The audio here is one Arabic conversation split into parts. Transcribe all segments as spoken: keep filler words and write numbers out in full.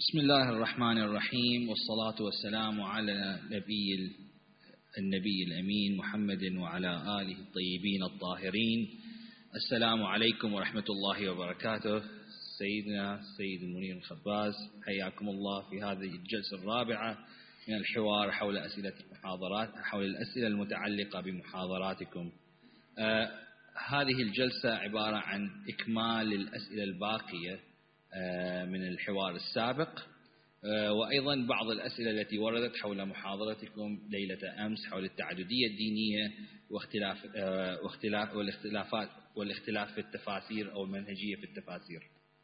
بسم الله الرحمن الرحيم، والصلاة والسلام على نبي النبي الأمين محمد وعلى آله الطيبين الطاهرين. السلام عليكم ورحمة الله وبركاته. سيدنا سيد المنير الخباز، حياكم الله في هذه الجلسة الرابعة من الحوار حول أسئلة المحاضرات حول الأسئلة المتعلقة بمحاضراتكم. آه هذه الجلسة عبارة عن إكمال الأسئلة الباقية من الحوار السابق، وأيضا بعض الأسئلة التي وردت حول محاضرتكم ليلة أمس حول التعددية الدينية واختلاف واختلاف والاختلافات والاختلاف في التفاسير أو المنهجية في التفاسير.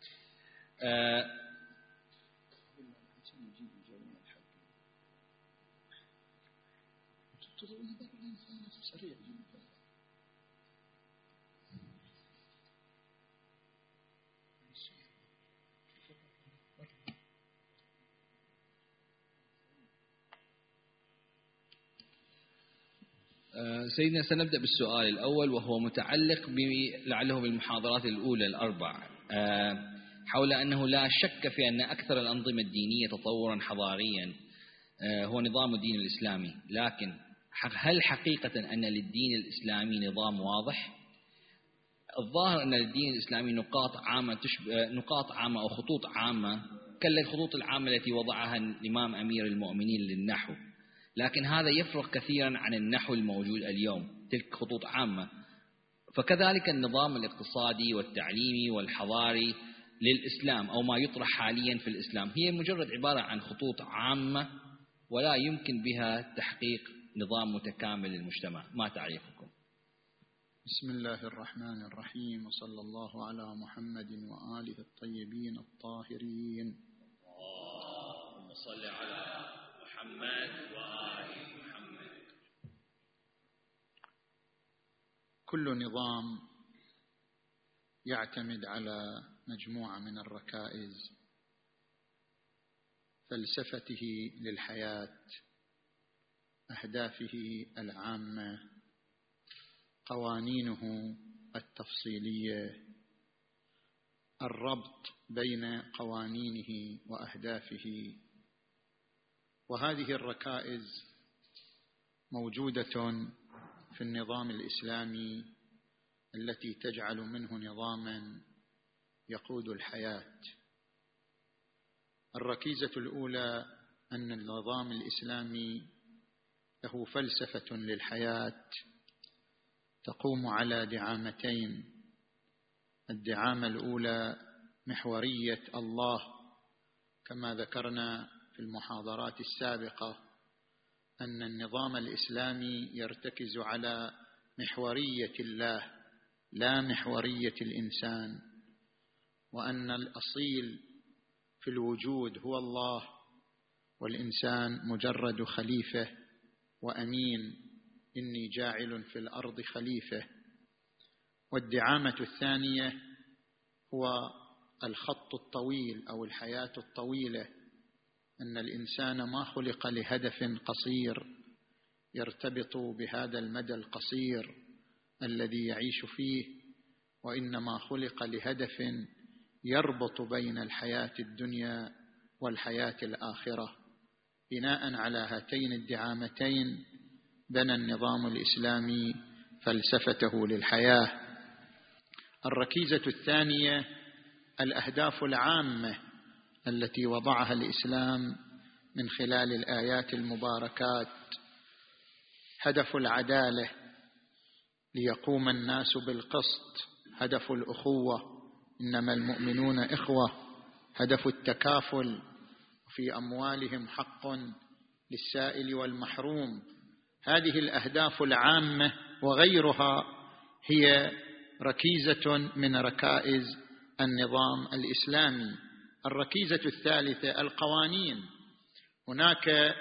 سيدنا، سنبدأ بالسؤال الأول، وهو متعلق لعله بالمحاضرات الأولى الأربع، حول أنه لا شك في أن أكثر الأنظمة الدينية تطورا حضاريا هو نظام الدين الإسلامي، لكن هل حقيقة أن للدين الإسلامي نظام واضح؟ الظاهر أن للدين الإسلامي نقاط عامة تشبه نقاط عامة أو خطوط عامة كالخطوط العامة التي وضعها الإمام أمير المؤمنين للنحو، لكن هذا يفرق كثيرا عن النحو الموجود اليوم. تلك خطوط عامة، فكذلك النظام الاقتصادي والتعليمي والحضاري للإسلام أو ما يطرح حاليا في الإسلام هي مجرد عبارة عن خطوط عامة ولا يمكن بها تحقيق نظام متكامل للمجتمع. ما تعليقكم؟ بسم الله الرحمن الرحيم، وصلى الله على محمد وآله الطيبين الطاهرين. اللهم صل على محمد وآل محمد. كل نظام يعتمد على مجموعة من الركائز: فلسفته للحياة، أهدافه العامة، قوانينه التفصيلية، الربط بين قوانينه وأهدافه. وهذه الركائز موجودة في النظام الإسلامي التي تجعل منه نظاما يقود الحياة. الركيزة الأولى أن النظام الإسلامي له فلسفة للحياة تقوم على دعامتين: الدعامة الأولى محورية الله، كما ذكرنا في المحاضرات السابقة أن النظام الإسلامي يرتكز على محورية الله لا محورية الإنسان، وأن الأصيل في الوجود هو الله، والإنسان مجرد خليفة وأمين: إني جاعل في الأرض خليفة. والدعامة الثانية هو الخط الطويل أو الحياة الطويلة، أن الإنسان ما خلق لهدف قصير يرتبط بهذا المدى القصير الذي يعيش فيه، وإنما خلق لهدف يربط بين الحياة الدنيا والحياة الآخرة. بناء على هاتين الدعامتين بنى النظام الإسلامي فلسفته للحياة. الركيزة الثانية الأهداف العامة التي وضعها الإسلام من خلال الآيات المباركات: هدف العدالة ليقوم الناس بالقسط، هدف الأخوة إنما المؤمنون إخوة، هدف التكافل في أموالهم حق للسائل والمحروم. هذه الأهداف العامة وغيرها هي ركيزة من ركائز النظام الإسلامي. الركيزة الثالثة القوانين. هناك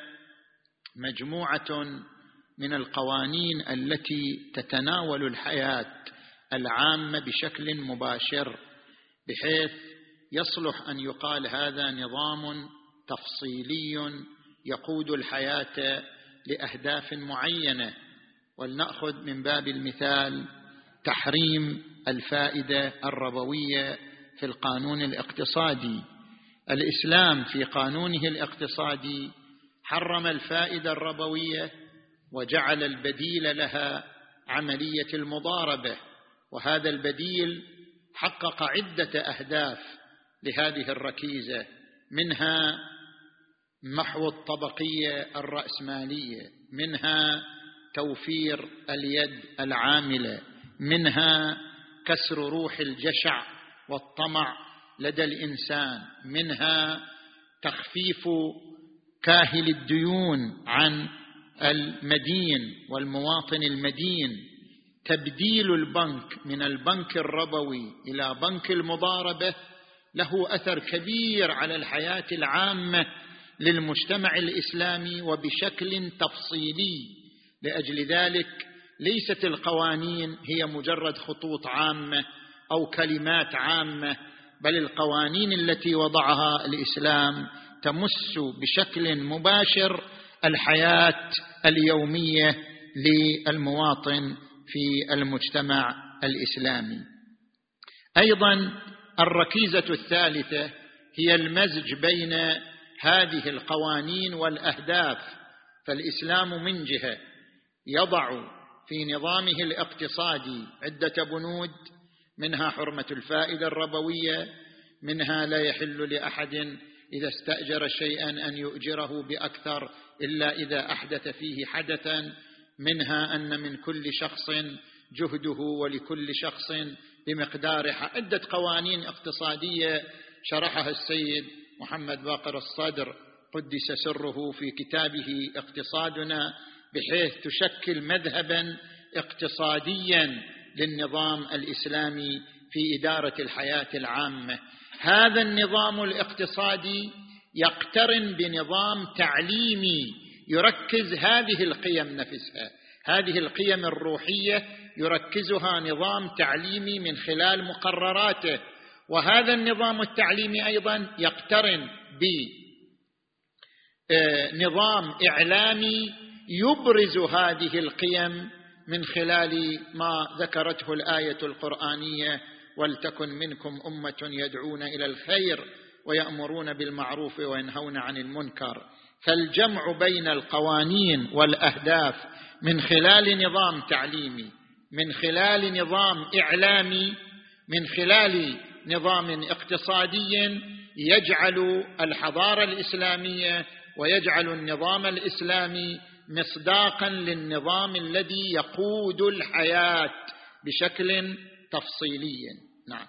مجموعة من القوانين التي تتناول الحياة العامة بشكل مباشر، بحيث يصلح أن يقال هذا نظام تفصيلي يقود الحياة لأهداف معينة. ولنأخذ من باب المثال تحريم الفائدة الربوية في القانون الاقتصادي. الإسلام في قانونه الاقتصادي حرم الفائدة الربوية وجعل البديل لها عملية المضاربة، وهذا البديل حقق عدة أهداف لهذه الركيزة، منها محو الطبقية الرأسمالية، منها توفير اليد العاملة، منها كسر روح الجشع والطمع لدى الإنسان، منها تخفيف كاهل الديون عن المدين والمواطن المدين، تبديل البنك من البنك الربوي إلى بنك المضاربة له أثر كبير على الحياة العامة للمجتمع الإسلامي وبشكل تفصيلي. لأجل ذلك ليست القوانين هي مجرد خطوط عامة أو كلمات عامة، بل القوانين التي وضعها الإسلام تمس بشكل مباشر الحياة اليومية للمواطن في المجتمع الإسلامي. أيضا الركيزة الثالثة هي المزج بين هذه القوانين والأهداف، فالإسلام من جهة يضع في نظامه الاقتصادي عدة بنود، منها حرمة الفائدة الربوية، منها لا يحل لأحد إذا استأجر شيئا أن يؤجره بأكثر إلا إذا أحدث فيه حدثا، منها أن من كل شخص جهده ولكل شخص بمقداره. عدة قوانين اقتصادية شرحها السيد محمد باقر الصدر قدس سره في كتابه اقتصادنا، بحيث تشكل مذهبا اقتصاديا للنظام الإسلامي في إدارة الحياة العامة. هذا النظام الاقتصادي يقترن بنظام تعليمي يركز هذه القيم نفسها، هذه القيم الروحية يركزها نظام تعليمي من خلال مقرراته، وهذا النظام التعليمي أيضا يقترن بنظام إعلامي يبرز هذه القيم من خلال ما ذكرته الآية القرآنية: ولتكن منكم أمة يدعون إلى الخير ويأمرون بالمعروف وينهون عن المنكر. فالجمع بين القوانين والأهداف من خلال نظام تعليمي، من خلال نظام إعلامي، من خلال نظام اقتصادي يجعل الحضارة الإسلامية ويجعل النظام الإسلامي مصداقا للنظام الذي يقود الحياة بشكل تفصيلي. نعم.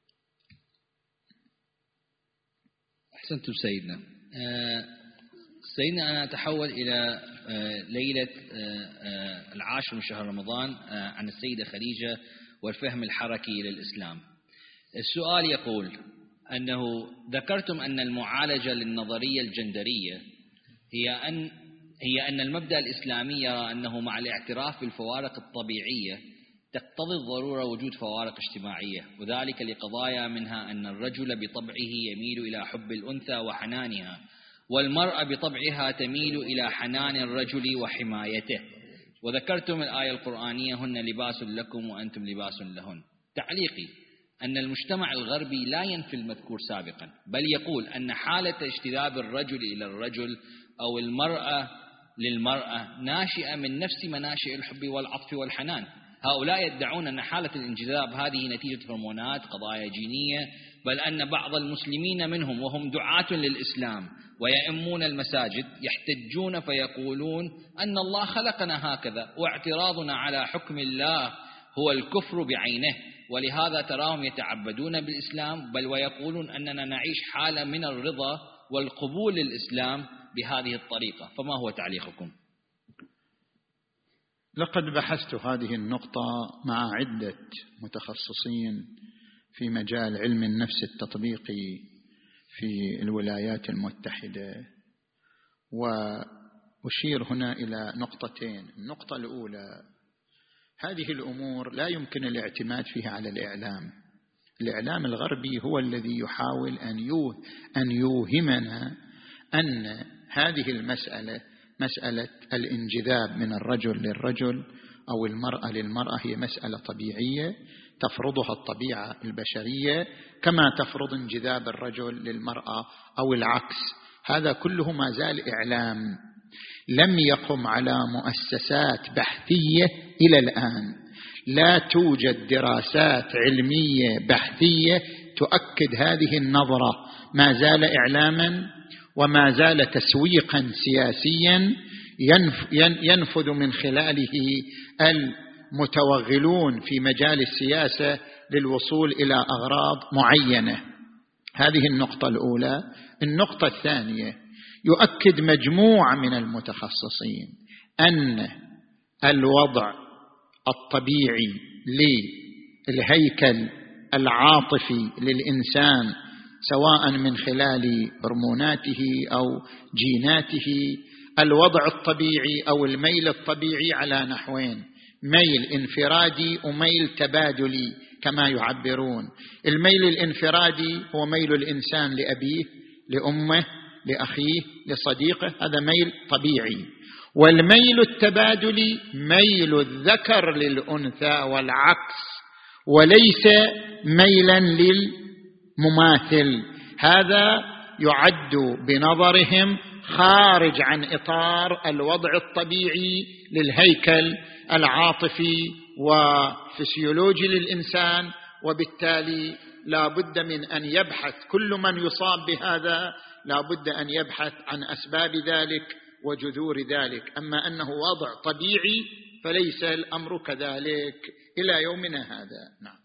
أحسنتم سيدنا. أه سيدنا أنا أتحول إلى أه ليلة أه العاشر من شهر رمضان أه عن السيدة خديجة والفهم الحركي للإسلام. السؤال يقول أنه ذكرتم أن المعالجة للنظرية الجندرية هي أن هي أن المبدأ الإسلامي يرى أنه مع الاعتراف بالفوارق الطبيعية تقتضي الضرورة وجود فوارق اجتماعية، وذلك لقضايا منها أن الرجل بطبعه يميل إلى حب الأنثى وحنانها، والمرأة بطبعها تميل إلى حنان الرجل وحمايته. وذكرتم الآية القرآنية: هن لباس لكم وأنتم لباس لهن. تعليقي أن المجتمع الغربي لا ينفي المذكور سابقا، بل يقول أن حالة اجتذاب الرجل إلى الرجل أو المرأة للمرأة ناشئة من نفس مناشئ الحب والعطف والحنان. هؤلاء يدعون أن حالة الانجذاب هذه نتيجة هرمونات، قضايا جينية، بل أن بعض المسلمين منهم وهم دعاة للإسلام ويئمون المساجد يحتجون فيقولون أن الله خلقنا هكذا، واعتراضنا على حكم الله هو الكفر بعينه، ولهذا تراهم يتعبدون بالإسلام، بل ويقولون أننا نعيش حالة من الرضا والقبول للإسلام بهذه الطريقة. فما هو تعليقكم؟ لقد بحثت هذه النقطة مع عدة متخصصين في مجال علم النفس التطبيقي في الولايات المتحدة، وأشير هنا إلى نقطتين. النقطة الأولى: هذه الأمور لا يمكن الاعتماد فيها على الإعلام. الإعلام الغربي هو الذي يحاول أن يوهمنا أن هذه المسألة، مسألة الانجذاب من الرجل للرجل أو المرأة للمرأة، هي مسألة طبيعية تفرضها الطبيعة البشرية، كما تفرض انجذاب الرجل للمرأة أو العكس. هذا كله ما زال إعلام، لم يقم على مؤسسات بحثية إلى الآن. لا توجد دراسات علمية بحثية تؤكد هذه النظرة، ما زال إعلاما وما زال تسويقا سياسيا ينفذ من خلاله المتوغلون في مجال السياسة للوصول إلى أغراض معينة. هذه النقطة الأولى. النقطة الثانية، يؤكد مجموعة من المتخصصين أن الوضع الطبيعي للهيكل العاطفي للإنسان، سواء من خلال هرموناته أو جيناته، الوضع الطبيعي أو الميل الطبيعي على نحوين: ميل انفرادي وميل تبادلي كما يعبرون. الميل الانفرادي هو ميل الإنسان لأبيه، لأمه، لأخيه، لصديقه، هذا ميل طبيعي. والميل التبادلي ميل الذكر للأنثى والعكس، وليس ميلا للمماثل. هذا يعد بنظرهم خارج عن إطار الوضع الطبيعي للهيكل العاطفي وفسيولوجي للإنسان، وبالتالي لا بد من أن يبحث كل من يصاب بهذا، لا بد أن يبحث عن أسباب ذلك وجذور ذلك. أما أنه وضع طبيعي فليس الأمر كذلك إلى يومنا هذا. نعم.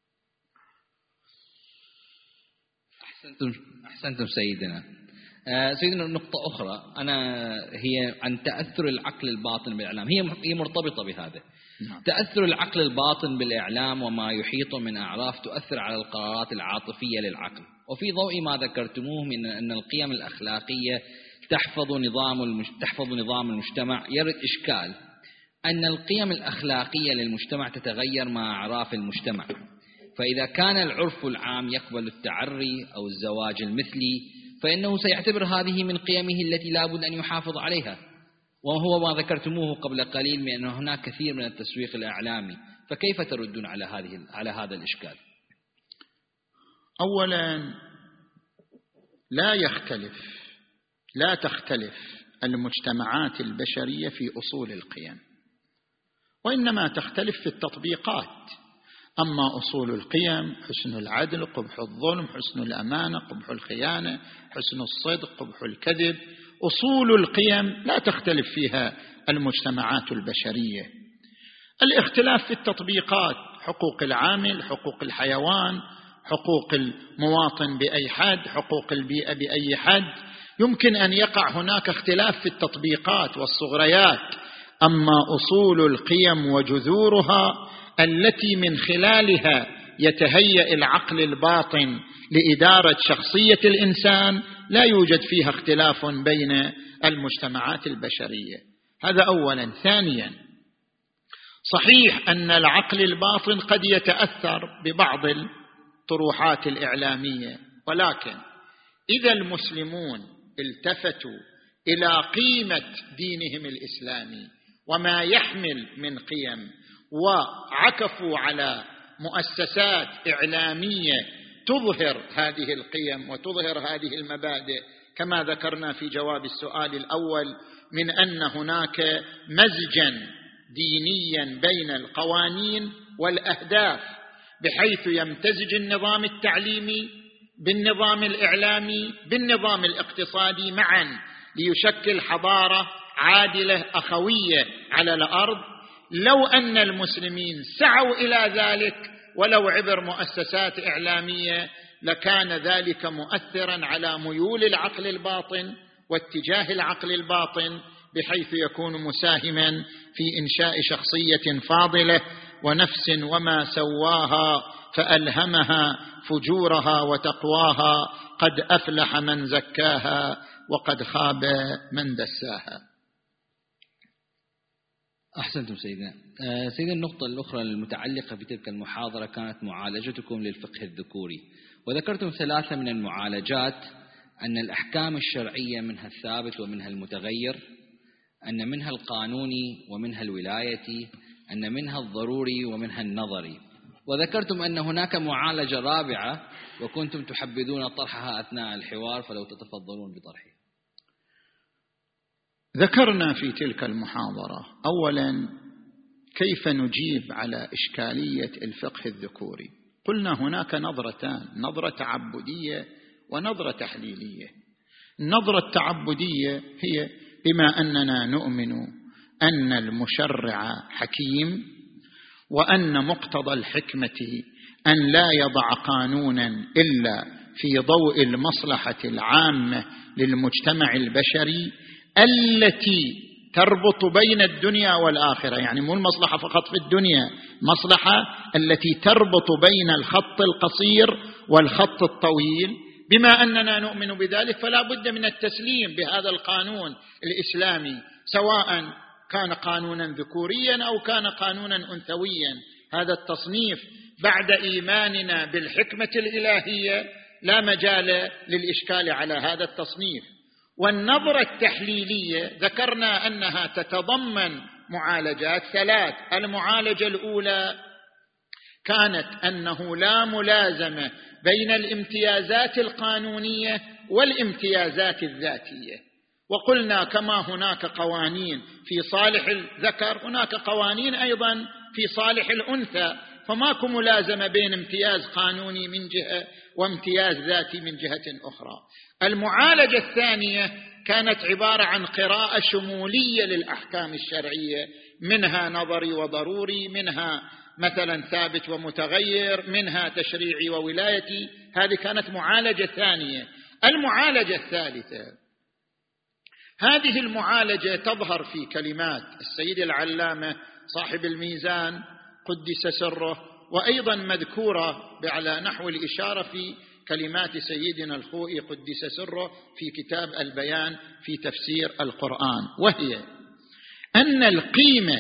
أحسنتم, أحسنتم سيدنا. آه سيدنا نقطة أخرى أنا هي عن تأثر العقل الباطن بالإعلام، هي هي مرتبطة بهذا. نعم. تأثر العقل الباطن بالإعلام وما يحيط من أعراف تؤثر على القرارات العاطفية للعقل، وفي ضوء ما ذكرتموه من أن القيم الأخلاقية تحفظ نظام المج... تحفظ نظام المجتمع، يرد إشكال أن القيم الأخلاقية للمجتمع تتغير مع أعراف المجتمع. فإذا كان العرف العام يقبل التعري أو الزواج المثلي، فإنه سيعتبر هذه من قيمه التي لا بد أن يحافظ عليها، وهو ما ذكرتموه قبل قليل من أن هناك كثير من التسويق الإعلامي. فكيف تردون على هذه على هذا الإشكال؟ أولا، لا يختلف لا تختلف المجتمعات البشرية في أصول القيم، وإنما تختلف في التطبيقات. أما أصول القيم: حسن العدل، قبح الظلم، حسن الأمانة، قبح الخيانة، حسن الصدق، قبح الكذب، أصول القيم لا تختلف فيها المجتمعات البشرية. الاختلاف في التطبيقات: حقوق العامل، حقوق الحيوان، حقوق المواطن بأي حد، حقوق البيئة بأي حد، يمكن أن يقع هناك اختلاف في التطبيقات والصغريات. أما أصول القيم وجذورها التي من خلالها يتهيأ العقل الباطن لإدارة شخصية الإنسان، لا يوجد فيها اختلاف بين المجتمعات البشرية. هذا أولا. ثانيا، صحيح أن العقل الباطن قد يتأثر ببعض الطروحات الإعلامية، ولكن إذا المسلمون التفتوا إلى قيمة دينهم الإسلامي وما يحمل من قيم، وعكفوا على مؤسسات إعلامية تظهر هذه القيم وتظهر هذه المبادئ، كما ذكرنا في جواب السؤال الأول من أن هناك مزجا دينيا بين القوانين والأهداف، بحيث يمتزج النظام التعليمي بالنظام الإعلامي بالنظام الاقتصادي معا، ليشكل حضارة عادلة أخوية على الأرض. لو أن المسلمين سعوا إلى ذلك ولو عبر مؤسسات إعلامية، لكان ذلك مؤثرا على ميول العقل الباطن واتجاه العقل الباطن، بحيث يكون مساهما في إنشاء شخصية فاضلة ونفس وما سواها فألهمها فجورها وتقواها، قد أفلح من زكاها وقد خاب من دساها. أحسنتم سيدنا. سيدنا النقطة الأخرى المتعلقة بتلك المحاضرة كانت معالجتكم للفقه الذكوري، وذكرتم ثلاثة من المعالجات: أن الأحكام الشرعية منها الثابت ومنها المتغير، أن منها القانوني ومنها الولايتي، أن منها الضروري ومنها النظري. وذكرتم أن هناك معالجة رابعة وكنتم تحبذون طرحها أثناء الحوار، فلو تتفضلون بطرحها. ذكرنا في تلك المحاضرة أولا كيف نجيب على إشكالية الفقه الذكوري. قلنا هناك نظرتان، نظرة تعبدية ونظرة تحليلية. النظرة التعبدية هي بما أننا نؤمن أن المشرع حكيم، وأن مقتضى الحكمة أن لا يضع قانونا إلا في ضوء المصلحة العامة للمجتمع البشري التي تربط بين الدنيا والآخرة، يعني مو المصلحة فقط في الدنيا، مصلحة التي تربط بين الخط القصير والخط الطويل. بما أننا نؤمن بذلك فلا بد من التسليم بهذا القانون الإسلامي، سواء كان قانونا ذكوريا أو كان قانونا أنثويا. هذا التصنيف بعد إيماننا بالحكمة الإلهية لا مجال للإشكال على هذا التصنيف. والنظرة التحليلية ذكرنا أنها تتضمن معالجات ثلاث. المعالجة الأولى كانت أنه لا ملازمة بين الامتيازات القانونية والامتيازات الذاتية، وقلنا كما هناك قوانين في صالح الذكر هناك قوانين أيضا في صالح الأنثى، فماكو ملازمة بين امتياز قانوني من جهة وامتياز ذاتي من جهة أخرى. المعالجة الثانية كانت عبارة عن قراءة شمولية للأحكام الشرعية، منها نظري وضروري، منها مثلا ثابت ومتغير، منها تشريعي وولايتي. هذه كانت معالجة ثانية. المعالجة الثالثة، هذه المعالجة تظهر في كلمات السيد العلامة صاحب الميزان قدس سره، وأيضا مذكورة على نحو الإشارة في كلمات سيدنا الخوئي قدس سره في كتاب البيان في تفسير القرآن، وهي أن القيمة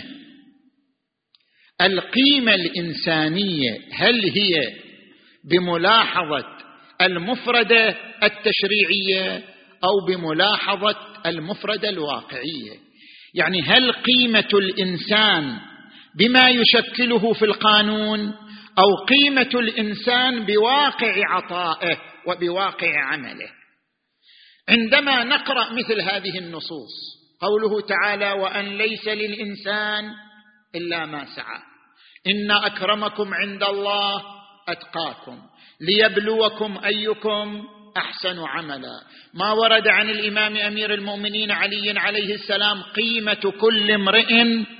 القيمة الإنسانية هل هي بملاحظة المفردة التشريعية أو بملاحظة المفردة الواقعية؟ يعني هل قيمة الإنسان بما يشكله في القانون أو قيمة الإنسان بواقع عطائه وبواقع عمله؟ عندما نقرأ مثل هذه النصوص، قوله تعالى وأن ليس للإنسان إلا ما سعى، إن أكرمكم عند الله أتقاكم، ليبلوكم أيكم أحسن عملا. ما ورد عن الإمام أمير المؤمنين علي عليه السلام قيمة كل امرئ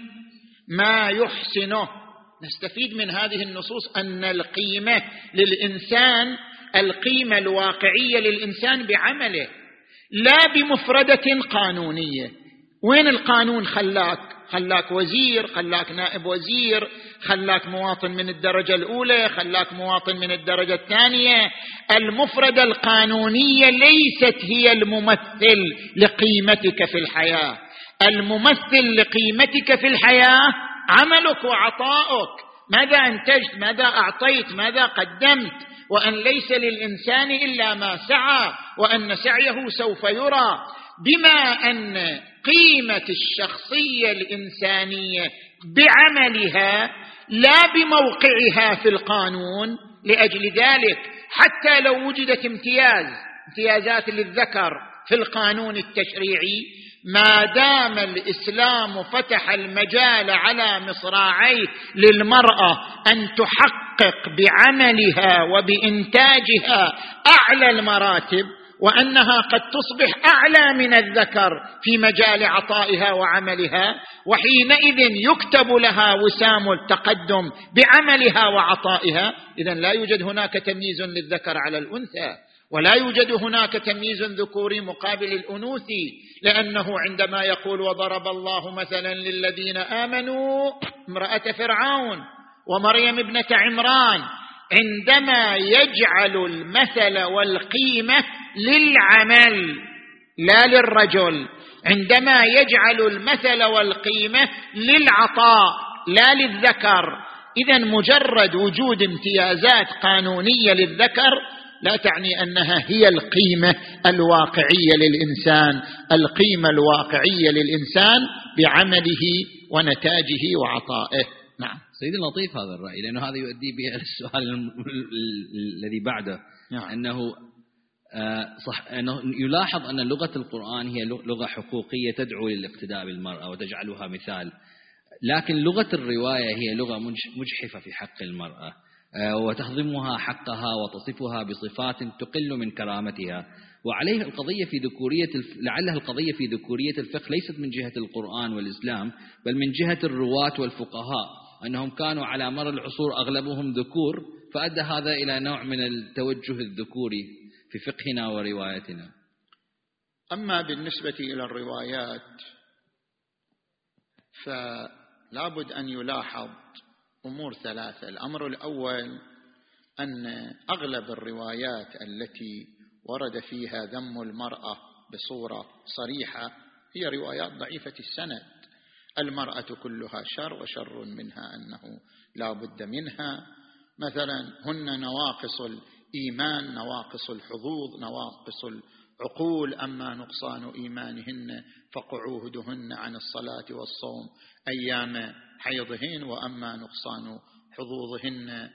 ما يحسنه. نستفيد من هذه النصوص أن القيمة للإنسان القيمة الواقعية للإنسان بعمله لا بمفردة قانونية. وين القانون خلاك؟ خلاك وزير، خلاك نائب وزير، خلاك مواطن من الدرجة الأولى، خلاك مواطن من الدرجة الثانية. المفردة القانونية ليست هي الممثل لقيمتك في الحياة. الممثل لقيمتك في الحياة عملك وعطائك، ماذا أنتجت، ماذا أعطيت، ماذا قدمت. وأن ليس للإنسان إلا ما سعى وأن سعيه سوف يرى. بما أن قيمة الشخصية الإنسانية بعملها لا بموقعها في القانون، لأجل ذلك حتى لو وجدت امتياز امتيازات للذكر في القانون التشريعي، ما دام الإسلام فتح المجال على مصراعيه للمرأة أن تحقق بعملها وبإنتاجها أعلى المراتب، وأنها قد تصبح أعلى من الذكر في مجال عطائها وعملها، وحينئذ يكتب لها وسام التقدم بعملها وعطائها. إذن لا يوجد هناك تمييز للذكر على الأنثى، ولا يوجد هناك تمييز ذكوري مقابل الأنوثي، لأنه عندما يقول وضرب الله مثلا للذين آمنوا امرأة فرعون ومريم ابنة عمران، عندما يجعل المثل والقيمة للعمل لا للرجل، عندما يجعل المثل والقيمة للعطاء لا للذكر، إذن مجرد وجود امتيازات قانونية للذكر لا تعني أنها هي القيمة الواقعية للإنسان. القيمة الواقعية للإنسان بعمله ونتاجه وعطائه. نعم سيدي لطيف هذا الرأي، لأنه هذا يؤدي به إلى السؤال الذي بعده. نعم. أنه صح أنه يلاحظ أن لغة القرآن هي لغة حقوقية تدعو للاقتداء بالمرأة وتجعلها مثال، لكن لغة الرواية هي لغة مجحفة في حق المرأة وتهضمها حقها وتصفها بصفات تقل من كرامتها. وعليه القضية في ذكورية الف... لعلها القضية في ذكورية الفقه ليست من جهة القرآن والإسلام، بل من جهة الرواة والفقهاء، أنهم كانوا على مر العصور أغلبهم ذكور، فأدى هذا إلى نوع من التوجه الذكوري في فقهنا وروايتنا. أما بالنسبة إلى الروايات فلا بد أن يلاحظ أمور ثلاثة. الأمر الأول أن أغلب الروايات التي ورد فيها ذم المرأة بصورة صريحة هي روايات ضعيفة السند. المرأة كلها شر وشر منها أنه لا بد منها، مثلا هن نواقص الإيمان، نواقص الحظوظ، نواقص العقول، أما نقصان إيمانهن فقعودهن عن الصلاة والصوم أيام حيضهن، وأما نقصان حظوظهن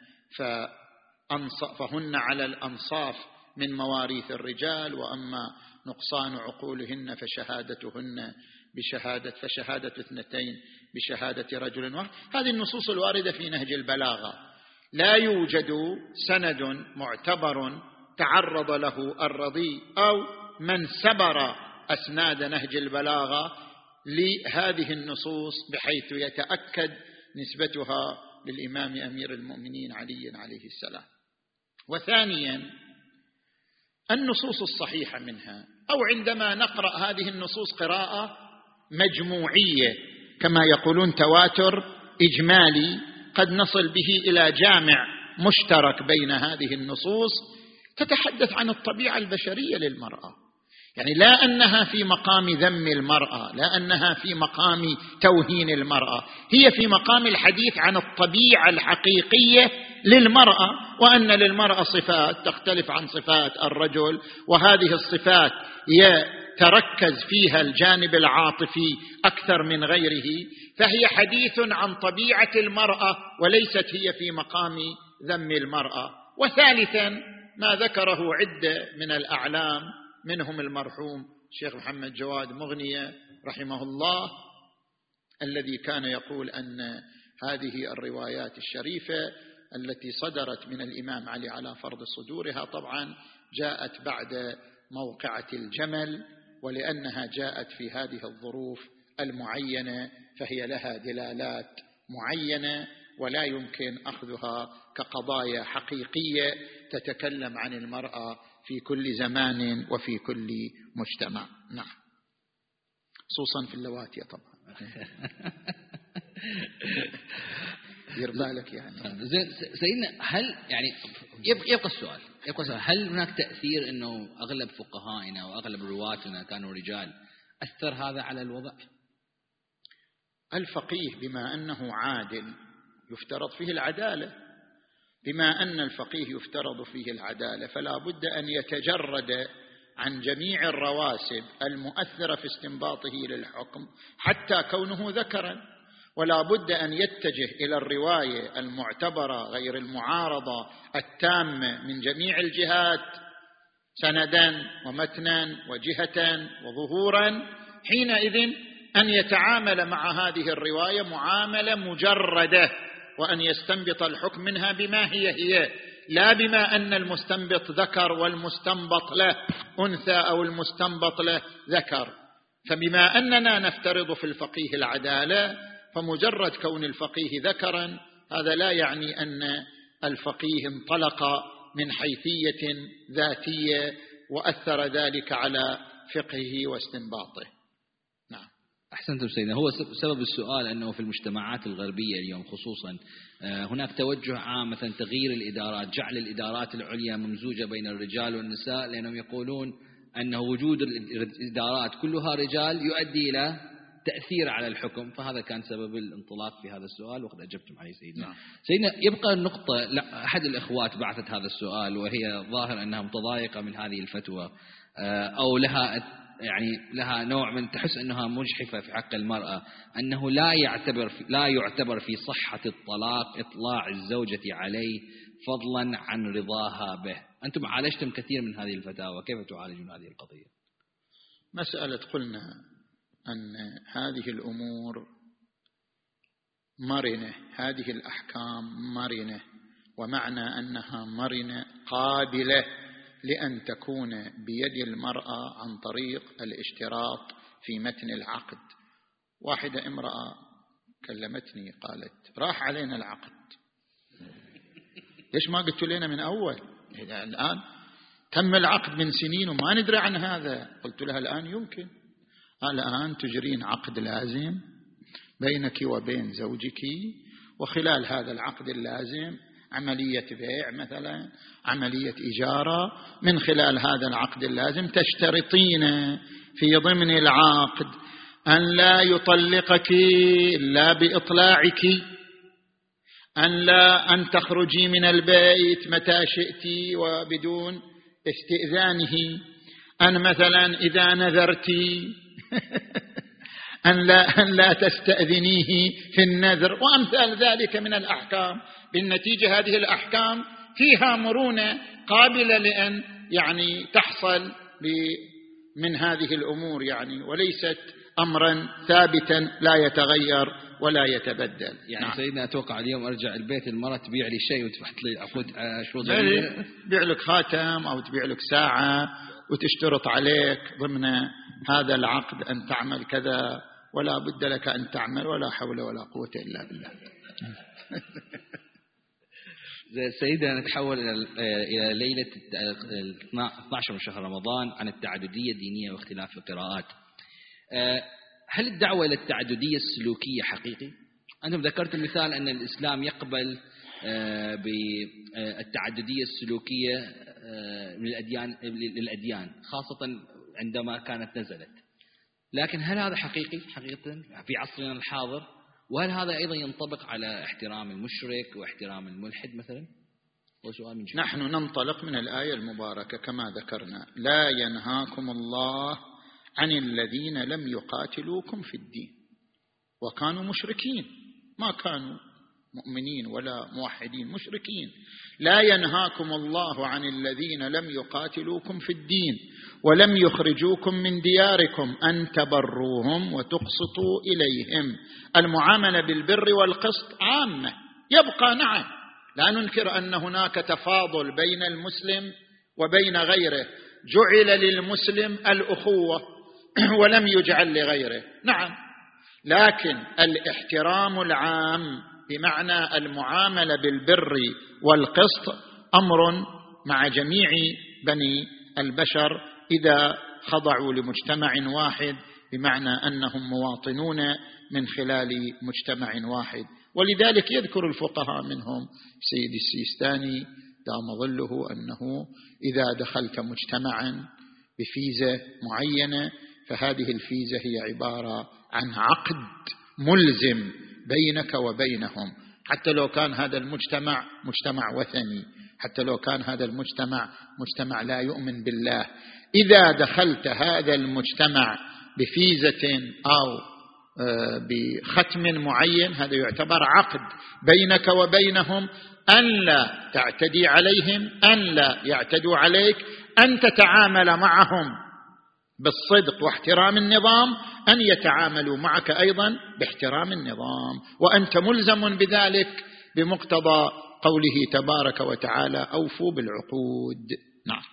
فهن على الأنصاف من مواريث الرجال، وأما نقصان عقولهن فشهادتهن بشهادة فشهادة اثنتين بشهادة رجل واحد. هذه النصوص الواردة في نهج البلاغة لا يوجد سند معتبر تعرض له الرضي أو من سبر أسناد نهج البلاغة لهذه النصوص بحيث يتأكد نسبتها للإمام أمير المؤمنين علي عليه السلام. وثانيا النصوص الصحيحة منها، أو عندما نقرأ هذه النصوص قراءة مجموعية كما يقولون تواتر إجمالي، قد نصل به إلى جامع مشترك بين هذه النصوص تتحدث عن الطبيعة البشرية للمرأة، يعني لا أنها في مقام ذم المرأة، لا أنها في مقام توهين المرأة، هي في مقام الحديث عن الطبيعة الحقيقية للمرأة، وأن للمرأة صفات تختلف عن صفات الرجل، وهذه الصفات يتركز فيها الجانب العاطفي أكثر من غيره، فهي حديث عن طبيعة المرأة وليست هي في مقام ذم المرأة. وثالثا ما ذكره عدة من الأعلام منهم المرحوم الشيخ محمد جواد مغنية رحمه الله، الذي كان يقول أن هذه الروايات الشريفة التي صدرت من الإمام علي على فرض صدورها طبعا جاءت بعد موقعة الجمل، ولأنها جاءت في هذه الظروف المعينة فهي لها دلالات معينة ولا يمكن أخذها كقضايا حقيقية تتكلم عن المرأة في كل زمان وفي كل مجتمع. نعم، خصوصا في اللواتي طبعا. دير بالك يعني. سيدنا، هل يعني يبقى السؤال يبقى السؤال هل هناك تأثير أنه أغلب فقهائنا وأغلب رواتنا كانوا رجال، أثر هذا على الوضع؟ الفقيه بما أنه عادل يفترض فيه العدالة، بما أن الفقيه يفترض فيه العدالة فلا بد أن يتجرد عن جميع الرواسب المؤثرة في استنباطه للحكم حتى كونه ذكرا، ولا بد أن يتجه إلى الرواية المعتبرة غير المعارضة التامة من جميع الجهات سندا ومتنا وجهة وظهورا، حينئذ أن يتعامل مع هذه الرواية معاملة مجردة، وأن يستنبط الحكم منها بما هي هي، لا بما أن المستنبط ذكر والمستنبط له أنثى أو المستنبط له ذكر. فبما أننا نفترض في الفقيه العدالة، فمجرد كون الفقيه ذكرا هذا لا يعني أن الفقيه انطلق من حيثية ذاتية وأثر ذلك على فقهه واستنباطه. نعم، أحسنتم سيدنا. هو سبب السؤال أنه في المجتمعات الغربية اليوم خصوصا هناك توجه عام مثلا تغيير الإدارات، جعل الإدارات العليا ممزوجة بين الرجال والنساء، لأنهم يقولون أن وجود الإدارات كلها رجال يؤدي إلى تأثير على الحكم، فهذا كان سبب الانطلاق في هذا السؤال وقد أجبتم عليه سيدنا. نعم. سيدنا، يبقى النقطة، أحد الإخوات بعثت هذا السؤال وهي ظاهر أنها متضايقة من هذه الفتوى أو لها يعني لها نوع من تحس أنها مجحفة في حق المرأة، أنه لا يعتبر في لا يعتبر في صحة الطلاق إطلاع الزوجة عليه فضلا عن رضاها به. أنتم عالجتم كثير من هذه الفتاوى، كيف تعالجون هذه القضية؟ مسألة قلنا أن هذه الأمور مرنة، هذه الأحكام مرنة، ومعنى أنها مرنة قابلة لأن تكون بيد المرأة عن طريق الاشتراط في متن العقد. واحدة امرأة كلمتني قالت راح علينا العقد، ليش ما قلت لنا من أول؟ الآن تم العقد من سنين وما ندري عن هذا. قلت لها الآن يمكن، الآن تجرين عقد لازم بينك وبين زوجك، وخلال هذا العقد اللازم عملية بيع مثلا، عملية إجارة، من خلال هذا العقد اللازم تشترطين في ضمن العقد أن لا يطلقك إلا بإطلاعك، أن لا أن تخرجي من البيت متى شئت وبدون استئذانه، أن مثلا إذا نذرتي أن لا, أن لا تستأذنيه في النذر، وأمثال ذلك من الأحكام. بالنتيجة هذه الأحكام فيها مرونة قابلة لأن يعني تحصل من هذه الأمور يعني، وليست أمرا ثابتا لا يتغير ولا يتبدل. يعني نعم. سيدنا أتوقع اليوم أرجع البيت المرأة تبيع لي شيء وتحط لي عقود شروط، تبيع لك خاتم أو تبيع لك ساعة وتشترط عليك ضمن هذا العقد أن تعمل كذا، ولا بد لك أن تعمل، ولا حول ولا قوة إلا بالله. سيدنا نتحول إلى ليلة اثني عشر من شهر رمضان عن التعددية الدينية واختلاف القراءات. هل الدعوة إلى التعددية السلوكية حقيقي؟ أنتم ذكرتم مثال أن الإسلام يقبل بالتعددية السلوكية للأديان للأديان خاصة عندما كانت نزلت، لكن هل هذا حقيقي حقيقة في عصرنا الحاضر؟ وهل هذا أيضا ينطبق على احترام المشرك واحترام الملحد مثلا؟ وسؤال من نحن ننطلق من الآية المباركة كما ذكرنا: لا ينهاكم الله عن الذين لم يقاتلوكم في الدين وكانوا مشركين، ما كانوا مؤمنين ولا موحدين، مشركين. لا ينهاكم الله عن الذين لم يقاتلوكم في الدين ولم يخرجوكم من دياركم أن تبروهم وتقسطوا إليهم. المعاملة بالبر والقسط عامة، يبقى نعم لا ننكر أن هناك تفاضل بين المسلم وبين غيره، جعل للمسلم الأخوة ولم يجعل لغيره، نعم، لكن الاحترام العام بمعنى المعاملة بالبر والقسط أمر مع جميع بني البشر إذا خضعوا لمجتمع واحد، بمعنى أنهم مواطنون من خلال مجتمع واحد. ولذلك يذكر الفقهاء منهم سيد السيستاني دام ظله أنه إذا دخلت مجتمعا بفيزة معينة فهذه الفيزة هي عبارة عن عقد ملزم بينك وبينهم، حتى لو كان هذا المجتمع مجتمع وثني، حتى لو كان هذا المجتمع مجتمع لا يؤمن بالله، إذا دخلت هذا المجتمع بفيزة أو بختم معين هذا يعتبر عقد بينك وبينهم، أن لا تعتدي عليهم، أن لا يعتدوا عليك، أن تتعامل معهم بالصدق واحترام النظام، أن يتعاملوا معك أيضا باحترام النظام، وأنت ملزم بذلك بمقتضى قوله تبارك وتعالى: أوفوا بالعقود. نعم.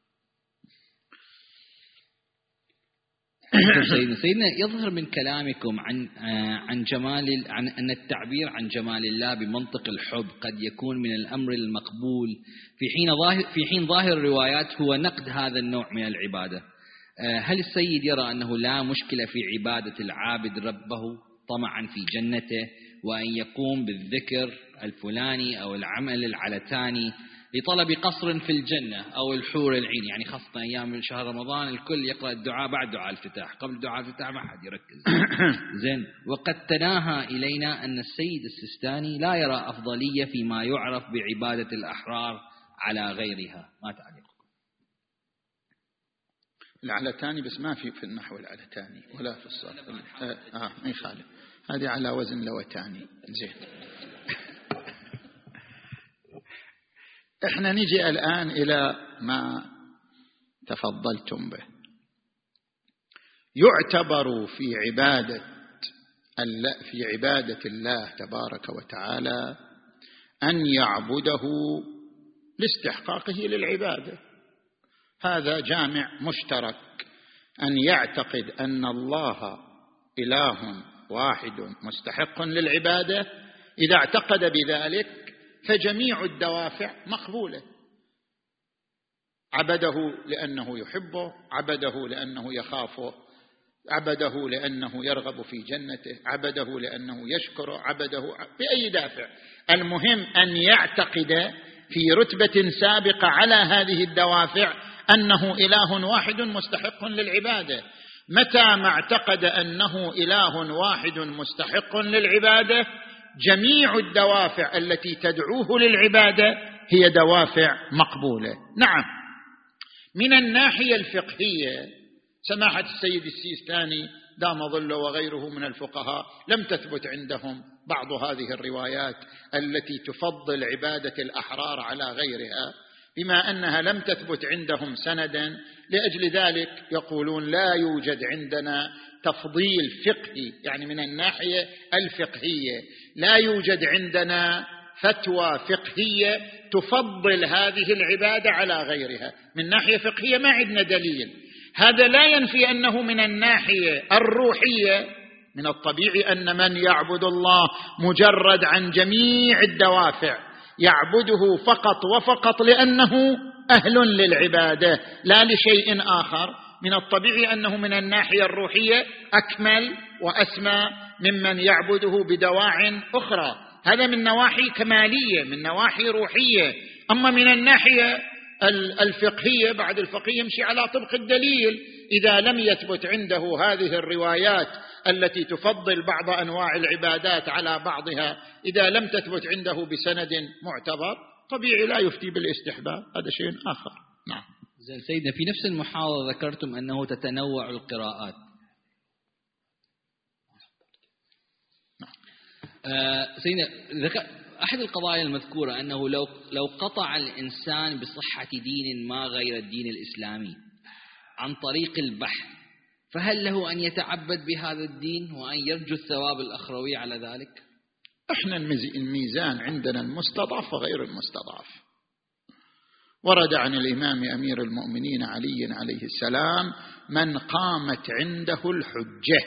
سيدنا سيدنا يظهر من كلامكم عن عن جمال عن أن التعبير عن جمال الله بمنطق الحب قد يكون من الأمر المقبول، في حين ظاهر في حين ظاهر الروايات هو نقد هذا النوع من العبادة. هل السيد يرى أنه لا مشكلة في عبادة العابد ربه طمعا في جنته، وأن يقوم بالذكر الفلاني أو العمل العلتاني لطلب قصر في الجنة أو الحور العين؟ يعني خاصة أيام من شهر رمضان الكل يقرأ الدعاء بعد دعاء الافتتاح، قبل دعاء الافتتاح ما حد يركز. زين. وقد تناهى إلينا أن السيد السيستاني لا يرى أفضلية فيما يعرف بعبادة الأحرار على غيرها، ما تعليق؟ العلتاني بس ما في في النحو العلتاني ولا في الصرف. آه, آه ما يخالف، هذه على وزن لوتاني. زين. احنا نجي الآن إلى ما تفضلتم به. يعتبر في عبادة في عبادة الله تبارك وتعالى أن يعبده لاستحقاقه للعبادة، هذا جامع مشترك، أن يعتقد أن الله إله واحد مستحق للعبادة. إذا اعتقد بذلك فجميع الدوافع مقبولة، عبده لأنه يحبه، عبده لأنه يخافه، عبده لأنه يرغب في جنته، عبده لأنه يشكره، عبده بأي دافع. المهم أن يعتقد في رتبة سابقة على هذه الدوافع أنه إله واحد مستحق للعبادة. متى ما اعتقد أنه إله واحد مستحق للعبادة، جميع الدوافع التي تدعوه للعبادة هي دوافع مقبولة. نعم، من الناحية الفقهية سماحة السيد السيستاني دام ظله وغيره من الفقهاء لم تثبت عندهم بعض هذه الروايات التي تفضل عبادة الأحرار على غيرها، بما أنها لم تثبت عندهم سندا. لأجل ذلك يقولون لا يوجد عندنا تفضيل فقهي، يعني من الناحية الفقهية لا يوجد عندنا فتوى فقهية تفضل هذه العبادة على غيرها. من ناحية فقهية ما عندنا دليل. هذا لا ينفي أنه من الناحية الروحية من الطبيعي أن من يعبد الله مجرد عن جميع الدوافع يعبده فقط وفقط لأنه أهل للعبادة لا لشيء آخر، من الطبيعي أنه من الناحية الروحية أكمل وأسمى ممن يعبده بدواع أخرى. هذا من نواحي كمالية، من نواحي روحية. أما من الناحية الفقهية بعد الفقيه يمشي على طبق الدليل. إذا لم يثبت عنده هذه الروايات التي تفضل بعض أنواع العبادات على بعضها، إذا لم تثبت عنده بسند معتبر، طبيعي لا يفتي بالاستحباب، هذا شيء آخر. نعم. زين سيدنا، في نفس المحاضرة ذكرتم أنه تتنوع القراءات. نعم. آه سيدنا، ذكر أحد القضايا المذكورة أنه لو لو قطع الإنسان بصحة دين ما غير الدين الإسلامي عن طريق البحث، فهل له أن يتعبد بهذا الدين وأن يرجو الثواب الأخروي على ذلك؟ احنا الميزان عندنا المستضعف وغير المستضعف. ورد عن الإمام أمير المؤمنين علي عليه السلام: من قامت عنده الحجة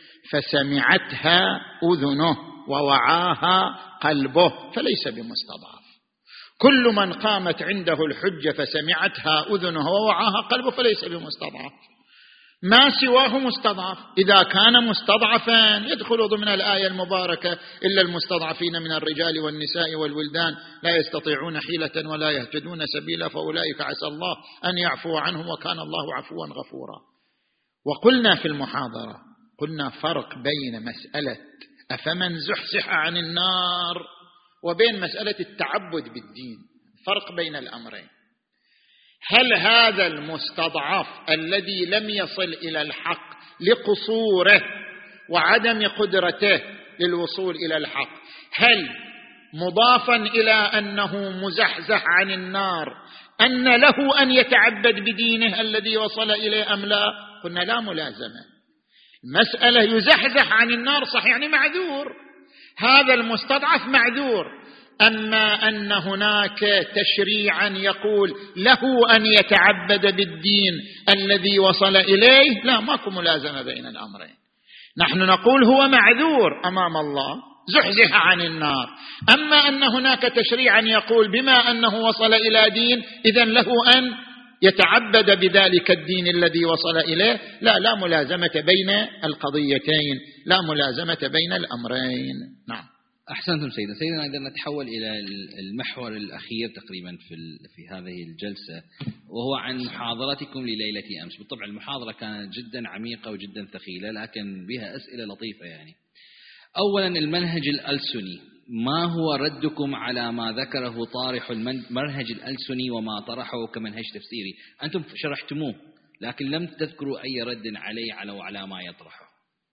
فسمعتها أذنه ووعاها قلبه فليس بمستضعف. كل من قامت عنده الحجة فسمعتها أذنه ووعاها قلبه فليس بمستضعف. ما سواه مستضعف. إذا كان مستضعفا يدخل ضمن الآية المباركة: إلا المستضعفين من الرجال والنساء والولدان لا يستطيعون حيلة ولا يهتدون سبيلا فأولئك عسى الله أن يعفو عنهم وكان الله عفوا غفورا. وقلنا في المحاضرة، قلنا فرق بين مسألة أفمن زحزح عن النار وبين مسألة التعبد بالدين، فرق بين الأمرين. هل هذا المستضعف الذي لم يصل إلى الحق لقصوره وعدم قدرته للوصول إلى الحق، هل مضافا إلى أنه مزحزح عن النار أن له أن يتعبد بدينه الذي وصل إليه أم لا؟ قلنا لا ملازمة. مسألة يزحزح عن النار صح، يعني معذور، هذا المستضعف معذور. أما أن هناك تشريعا يقول له أن يتعبد بالدين الذي وصل إليه، لا، ماكو ملازمة بين الأمرين. نحن نقول هو معذور أمام الله، زحزح عن النار. أما أن هناك تشريعا يقول بما أنه وصل إلى دين إذن له أن يتعبد بذلك الدين الذي وصل إليه، لا لا ملازمة بين القضيتين، لا ملازمة بين الأمرين. نعم. أحسنتم سيدنا. سيدنا إذا نتحول إلى المحور الأخير تقريبا في في هذه الجلسة، وهو عن محاضرتكم لليلة أمس. بالطبع المحاضرة كانت جدا عميقة وجدا ثقيلة، لكن بها أسئلة لطيفة. يعني أولا المنهج الألسني، ما هو ردكم على ما ذكره طارح المنهج الألسني وما طرحه كمنهج تفسيري؟ أنتم شرحتموه لكن لم تذكروا أي رد عليه على على ما يطرحه.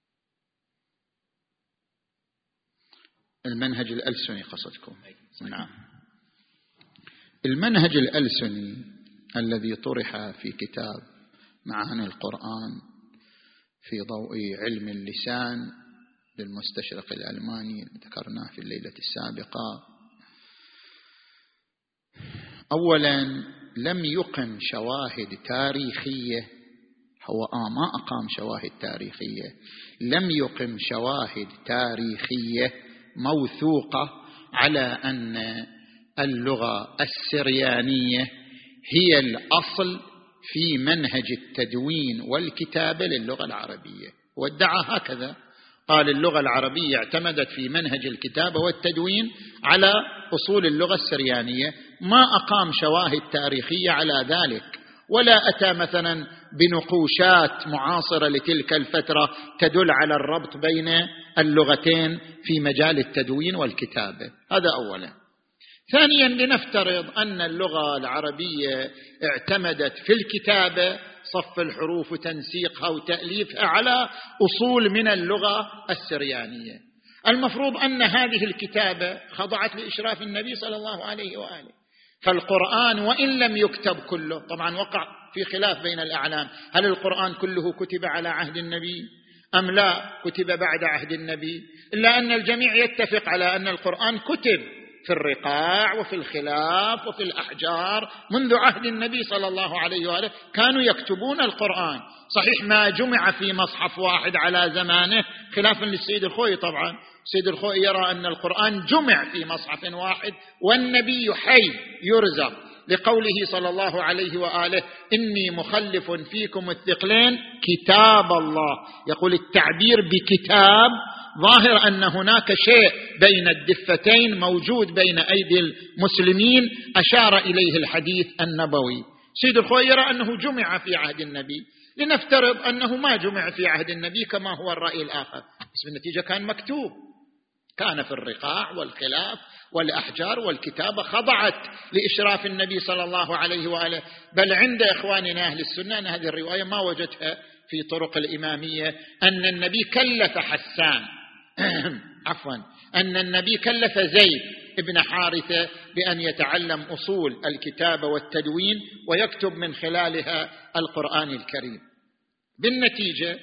المنهج الألسني قصدكم؟ نعم. المنهج الألسني الذي طرح في كتاب معاني القرآن في ضوء علم اللسان للمستشرق الألماني ذكرناه في الليلة السابقة، أولا لم يقم شواهد تاريخية، هو ما أقام شواهد تاريخية، لم يقم شواهد تاريخية موثوقة على أن اللغة السريانية هي الأصل في منهج التدوين والكتابة للغة العربية، وادعى هكذا، قال اللغة العربية اعتمدت في منهج الكتابة والتدوين على أصول اللغة السريانية، ما أقام شواهد تاريخية على ذلك، ولا أتى مثلا بنقوشات معاصرة لتلك الفترة تدل على الربط بين اللغتين في مجال التدوين والكتابة. هذا أولا. ثانيا، لنفترض أن اللغة العربية اعتمدت في الكتابة صف الحروف وتنسيقها وتأليفها على أصول من اللغة السريانية، المفروض أن هذه الكتابة خضعت لإشراف النبي صلى الله عليه وآله، فالقرآن وإن لم يكتب كله، طبعا وقع في خلاف بين الأعلام، هل القرآن كله كتب على عهد النبي أم لا كتب بعد عهد النبي، إلا أن الجميع يتفق على أن القرآن كتب في الرقاع وفي الخلاف وفي الأحجار منذ عهد النبي صلى الله عليه وآله، كانوا يكتبون القرآن، صحيح ما جمع في مصحف واحد على زمانه خلافا للسيد الخوئي، طبعا السيد الخوئي يرى أن القرآن جمع في مصحف واحد والنبي حي يرزق، لقوله صلى الله عليه وآله إني مخلف فيكم الثقلين كتاب الله، يقول التعبير بكتاب ظاهر أن هناك شيء بين الدفتين موجود بين أيدي المسلمين أشار إليه الحديث النبوي. سيد الخوئي يرى أنه جمع في عهد النبي، لنفترض أنه ما جمع في عهد النبي كما هو الرأي الآخر، بس بالنتيجة كان مكتوب، كان في الرقاع والخلاف والأحجار والكتابة خضعت لإشراف النبي صلى الله عليه وآله، بل عند إخواننا أهل السنة أن هذه الرواية ما وجدتها في طرق الإمامية، أن النبي كلف حسان عفوا أن النبي كلف زيد ابن حارثة بأن يتعلم أصول الكتابة والتدوين ويكتب من خلالها القرآن الكريم. بالنتيجة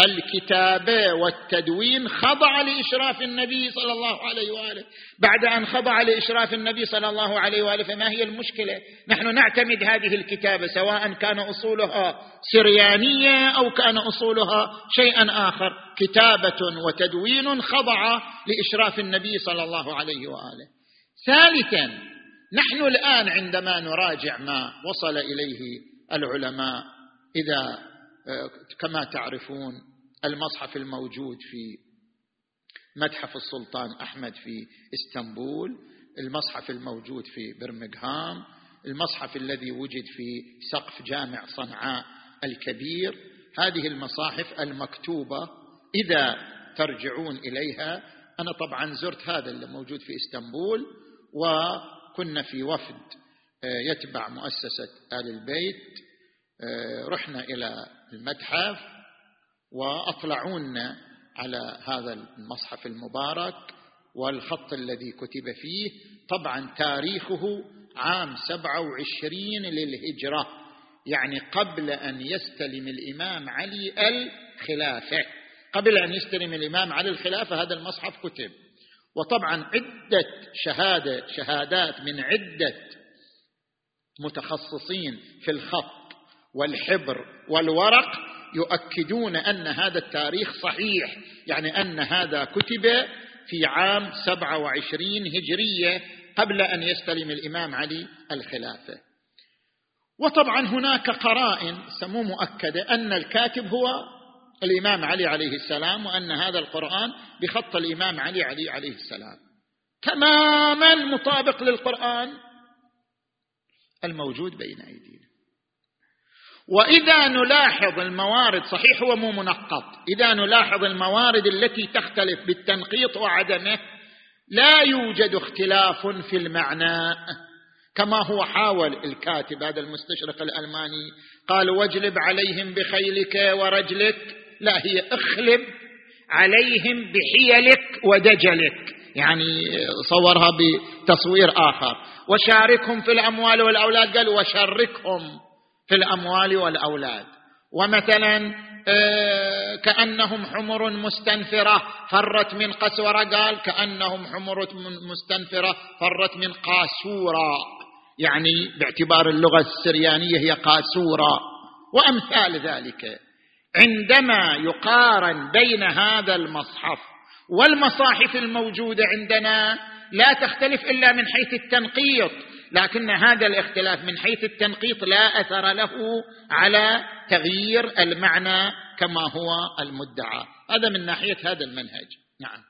الكتابة والتدوين خضع لإشراف النبي صلى الله عليه وآله. بعد أن خضع لإشراف النبي صلى الله عليه وآله فما هي المشكلة؟ نحن نعتمد هذه الكتابة سواء كان أصولها سريانية أو كان أصولها شيئا آخر، كتابة وتدوين خضع لإشراف النبي صلى الله عليه وآله. ثالثا، نحن الآن عندما نراجع ما وصل إليه العلماء، إذا كما تعرفون المصحف الموجود في متحف السلطان أحمد في إسطنبول، المصحف الموجود في برمنغهام، المصحف الذي وجد في سقف جامع صنعاء الكبير، هذه المصاحف المكتوبة إذا ترجعون إليها، أنا طبعا زرت هذا اللي موجود في إسطنبول، وكنا في وفد يتبع مؤسسة آل البيت، رحنا إلى المتحف وأطلعونا على هذا المصحف المبارك والخط الذي كتب فيه، طبعا تاريخه عام سبعة وعشرين للهجرة، يعني قبل أن يستلم الإمام علي الخلافة، قبل أن يستلم الإمام علي الخلافة هذا المصحف كتب. وطبعا عدة شهادة شهادات من عدة متخصصين في الخط والحبر والورق يؤكدون أن هذا التاريخ صحيح، يعني أن هذا كتب في عام سبعة وعشرين هجرية قبل أن يستلم الإمام علي الخلافة. وطبعا هناك قرائن سمو مؤكدة أن الكاتب هو الإمام علي عليه السلام، وأن هذا القرآن بخط الإمام علي علي عليه السلام تماما مطابق للقرآن الموجود بين أيدينا. وإذا نلاحظ الموارد، صحيح هو مو منقط، إذا نلاحظ الموارد التي تختلف بالتنقيط وعدمه لا يوجد اختلاف في المعنى، كما هو حاول الكاتب هذا المستشرق الألماني قال واجلب عليهم بخيلك ورجلك، لا، هي اخلب عليهم بحيلك ودجلك، يعني صورها بتصوير آخر. وشاركهم في الأموال والأولاد، قال وشركهم في الأموال والأولاد. ومثلا كأنهم حمر مستنفرة فرت من قسورة، قال كأنهم حمر مستنفرة فرت من قاسورة، يعني باعتبار اللغة السريانية هي قاسورة وأمثال ذلك. عندما يقارن بين هذا المصحف والمصاحف الموجودة عندنا لا تختلف إلا من حيث التنقيط، لكن هذا الاختلاف من حيث التنقيط لا أثر له على تغيير المعنى كما هو المدعى. هذا من ناحية هذا المنهج. نعم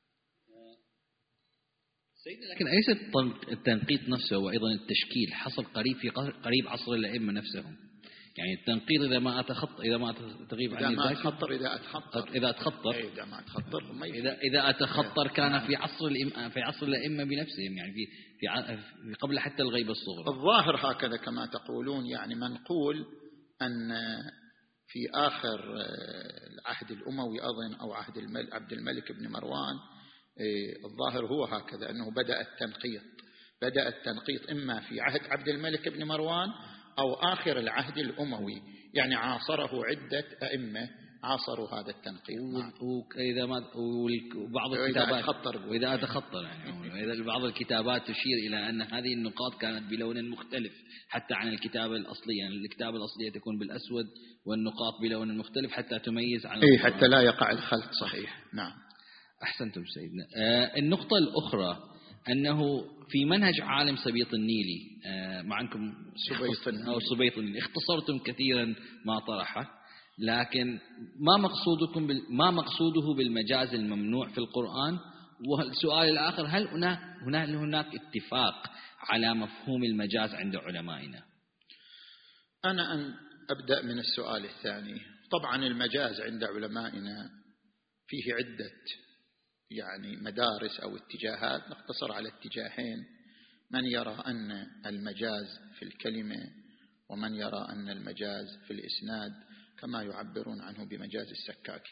سيدنا، لكن أليس التنقيط نفسه وأيضا التشكيل حصل قريب في قريب عصر الأئمة نفسهم؟ يعني التنقيط إذا ما أتخط إذا ما تغيب عن إذا ما أتخطر إذا أتخطر إذا أتخطر إذا ما أتخطر إذا إذا أتخطر كان في عصر الإم في عصر الأئمة بنفسهم، يعني في في قبل حتى الغيبة الصغرى. الظاهر هكذا كما تقولون، يعني منقول أن في آخر العهد الأموي أظن أو عهد الملك عبد الملك بن مروان، الظاهر هو هكذا أنه بدأ التنقيط بدأ التنقيط إما في عهد عبد الملك بن مروان أو آخر العهد الأموي، يعني عاصره عدة أئمة عاصروا هذا التنقيط. وإذا ما وبعض الكتابات وإذا أتخطر يعني إذا بعض الكتابات تشير إلى أن هذه النقاط كانت بلون مختلف حتى عن الكتابة الأصلية، يعني الكتابة الأصلية تكون بالأسود والنقاط بلون مختلف حتى تميز عن إيه حتى لا يقع الخلط. صحيح. نعم أحسنتم سيدنا. آه النقطة الأخرى أنه في منهج عالم سبيط النيلي، آه معكم سبيط أو سبيط النيلي، اختصرتم كثيرا ما طرحه، لكن ما مقصودكم بال... ما مقصوده بالمجاز الممنوع في القرآن؟ والسؤال الآخر، هل هناك هناك هناك اتفاق على مفهوم المجاز عند علمائنا؟ أنا أن أبدأ من السؤال الثاني. طبعا المجاز عند علمائنا فيه عدة يعني مدارس أو اتجاهات، نقتصر على اتجاهين: من يرى أن المجاز في الكلمة، ومن يرى أن المجاز في الإسناد كما يعبرون عنه بمجاز السكاكي.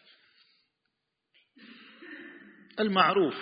المعروف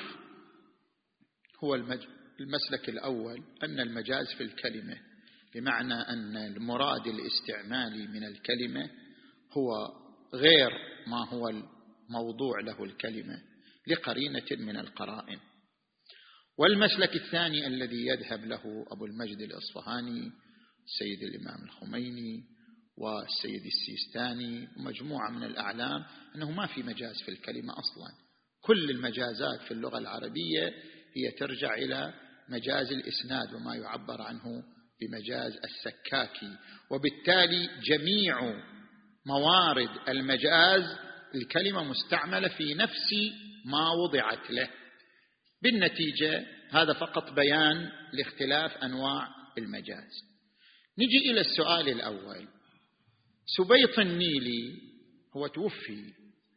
هو المسلك الأول أن المجاز في الكلمة، بمعنى أن المراد الاستعمالي من الكلمة هو غير ما هو الموضوع له الكلمة لقرينة من القرائن. والمسلك الثاني الذي يذهب له أبو المجد الإصفهاني، السيد الإمام الخميني، والسيد السيستاني ومجموعة من الأعلام، أنه ما في مجاز في الكلمة أصلا. كل المجازات في اللغة العربية هي ترجع إلى مجاز الإسناد وما يعبر عنه بمجاز السكاكي، وبالتالي جميع موارد المجاز الكلمة مستعملة في نفس ما وضعت له. بالنتيجة هذا فقط بيان لاختلاف أنواع المجاز. نجي إلى السؤال الأول. سبيط النيلي هو توفي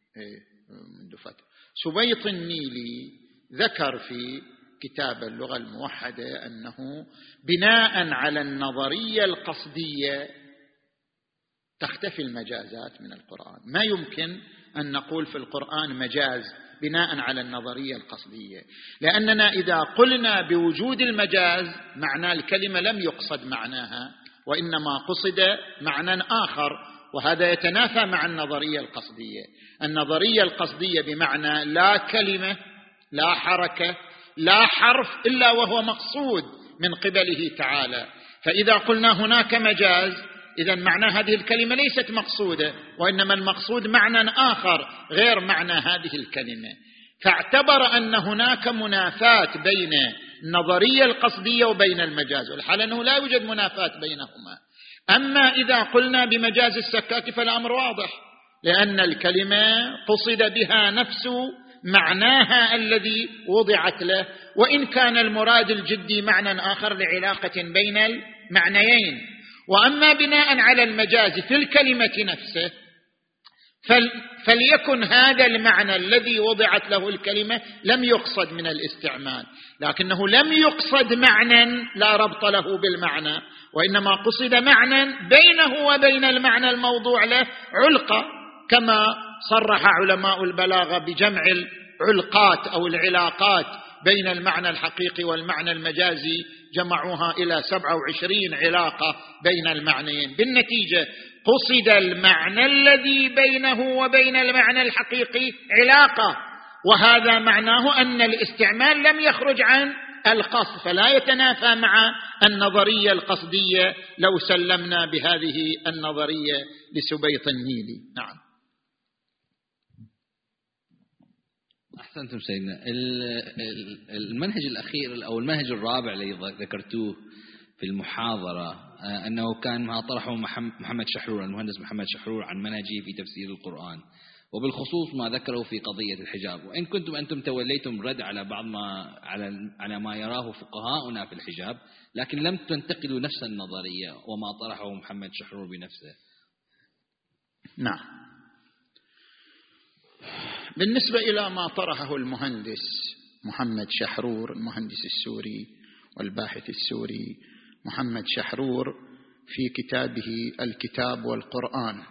منذ فترة. سبيط النيلي ذكر في كتاب اللغة الموحدة أنه بناء على النظرية القصدية تختفي المجازات من القرآن. ما يمكن أن نقول في القرآن مجاز بناء على النظرية القصدية، لأننا إذا قلنا بوجود المجاز معنى الكلمة لم يقصد معناها، وإنما قصد معنى آخر، وهذا يتنافى مع النظرية القصدية. النظرية القصدية بمعنى لا كلمة، لا حركة، لا حرف إلا وهو مقصود من قبله تعالى. فإذا قلنا هناك مجاز، إذن معنى هذه الكلمة ليست مقصودة، وإنما المقصود معنى آخر غير معنى هذه الكلمة. فاعتبر أن هناك منافاة بين النظرية القصدية وبين المجاز، والحال أنه لا يوجد منافاة بينهما. أما إذا قلنا بمجاز السكاكي فالأمر واضح، لأن الكلمة قصد بها نفس معناها الذي وضعت له، وإن كان المراد الجدي معنى آخر لعلاقة بين المعنيين. وأما بناء على المجاز في الكلمة نفسه فليكن هذا المعنى الذي وضعت له الكلمة لم يقصد من الاستعمال، لكنه لم يقصد معنى لا ربط له بالمعنى، وإنما قصد معنى بينه وبين المعنى الموضوع له علقة، كما صرح علماء البلاغة بجمع العلقات أو العلاقات بين المعنى الحقيقي والمعنى المجازي، جمعوها إلى سبعة وعشرين علاقة بين المعنيين. بالنتيجة قصد المعنى الذي بينه وبين المعنى الحقيقي علاقة، وهذا معناه أن الاستعمال لم يخرج عن القصد، فلا يتنافى مع النظرية القصدية لو سلمنا بهذه النظرية لسبيط النيلي. نعم. أحسنتم سيدنا. المنهج الأخير أو المنهج الرابع الذي ذكرتوه في المحاضرة أنه كان ما طرحه محمد شحرور، المهندس محمد شحرور، عن منهجه في تفسير القرآن، وبالخصوص ما ذكره في قضية الحجاب. وإن كنتم أنتم توليتم رد على بعض ما على على ما يراه فقهاؤنا في الحجاب، لكن لم تنتقدوا نفس النظرية وما طرحه محمد شحرور بنفسه. نعم. بالنسبة إلى ما طرحه المهندس محمد شحرور، المهندس السوري والباحث السوري محمد شحرور في كتابه الكتاب والقرآن،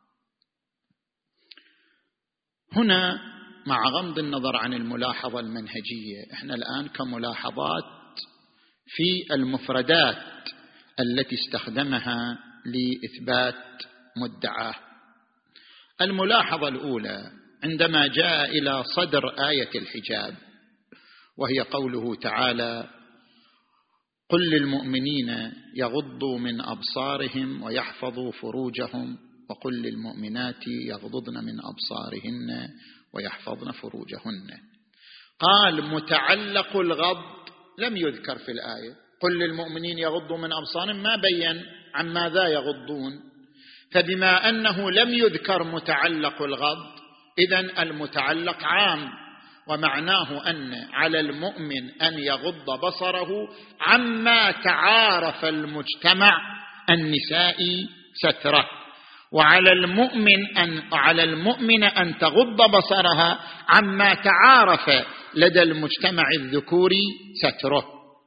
هنا مع غض النظر عن الملاحظة المنهجية، احنا الآن كملاحظات في المفردات التي استخدمها لإثبات مدعاه. الملاحظة الأولى عندما جاء إلى صدر آية الحجاب، وهي قوله تعالى: قل للمؤمنين يغضوا من أبصارهم ويحفظوا فروجهم وقل للمؤمنات يغضضن من أبصارهن ويحفظن فروجهن. قال متعلق الغض لم يذكر في الآية، قل للمؤمنين يغضوا من أبصارهم ما بين عن ماذا يغضون، فبما أنه لم يذكر متعلق الغض إذن المتعلق عام، ومعناه أن على المؤمن أن يغض بصره عما تعارف المجتمع النسائي ستره، وعلى المؤمن أن على المؤمن أن تغض بصرها عما تعارف لدى المجتمع الذكوري ستره.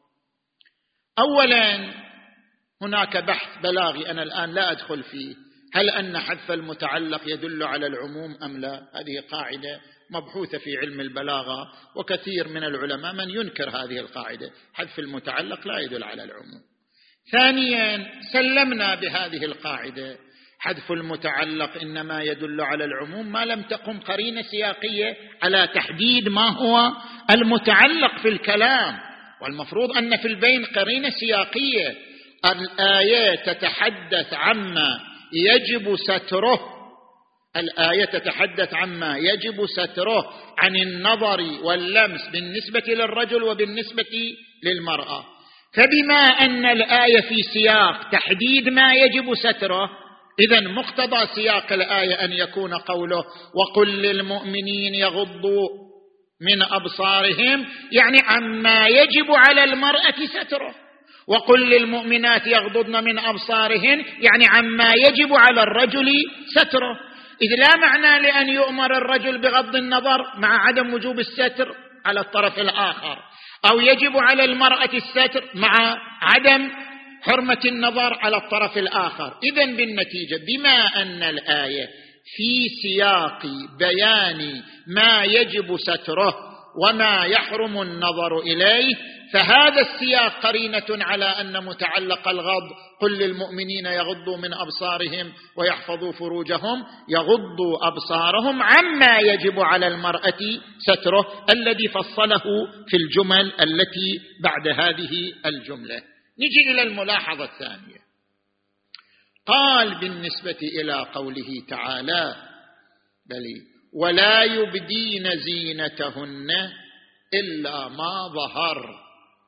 أولا هناك بحث بلاغي أنا الآن لا أدخل فيه، هل أن حذف المتعلق يدل على العموم أم لا؟ هذه قاعدة مبحوثة في علم البلاغة، وكثير من العلماء من ينكر هذه القاعدة، حذف المتعلق لا يدل على العموم. ثانيا سلمنا بهذه القاعدة، حذف المتعلق إنما يدل على العموم ما لم تقم قرينة سياقية على تحديد ما هو المتعلق في الكلام، والمفروض أن في البين قرينة سياقية. الآية تتحدث عما يجب ستره، الآية تتحدث عما يجب ستره عن النظر واللمس بالنسبة للرجل وبالنسبة للمرأة، فبما أن الآية في سياق تحديد ما يجب ستره، إذن مقتضى سياق الآية أن يكون قوله وقل للمؤمنين يغضوا من أبصارهم، يعني عما يجب على المرأة ستره، وقل للمؤمنات يغضضن من أبصارهن يعني عما يجب على الرجل ستره. إذ لا معنى لأن يؤمر الرجل بغض النظر مع عدم وجوب الستر على الطرف الآخر، أو يجب على المرأة الستر مع عدم حرمة النظر على الطرف الآخر. إذن بالنتيجة بما أن الآية في سياق بيان ما يجب ستره وما يحرم النظر إليه، فهذا السياق قرينة على أن متعلق الغض قل للمؤمنين يغضوا من أبصارهم ويحفظوا فروجهم يغضوا أبصارهم عما يجب على المرأة ستره الذي فصله في الجمل التي بعد هذه الجملة. نجي إلى الملاحظة الثانية. قال بالنسبة إلى قوله تعالى بل ولا يبدين زينتهن إلا ما ظهر،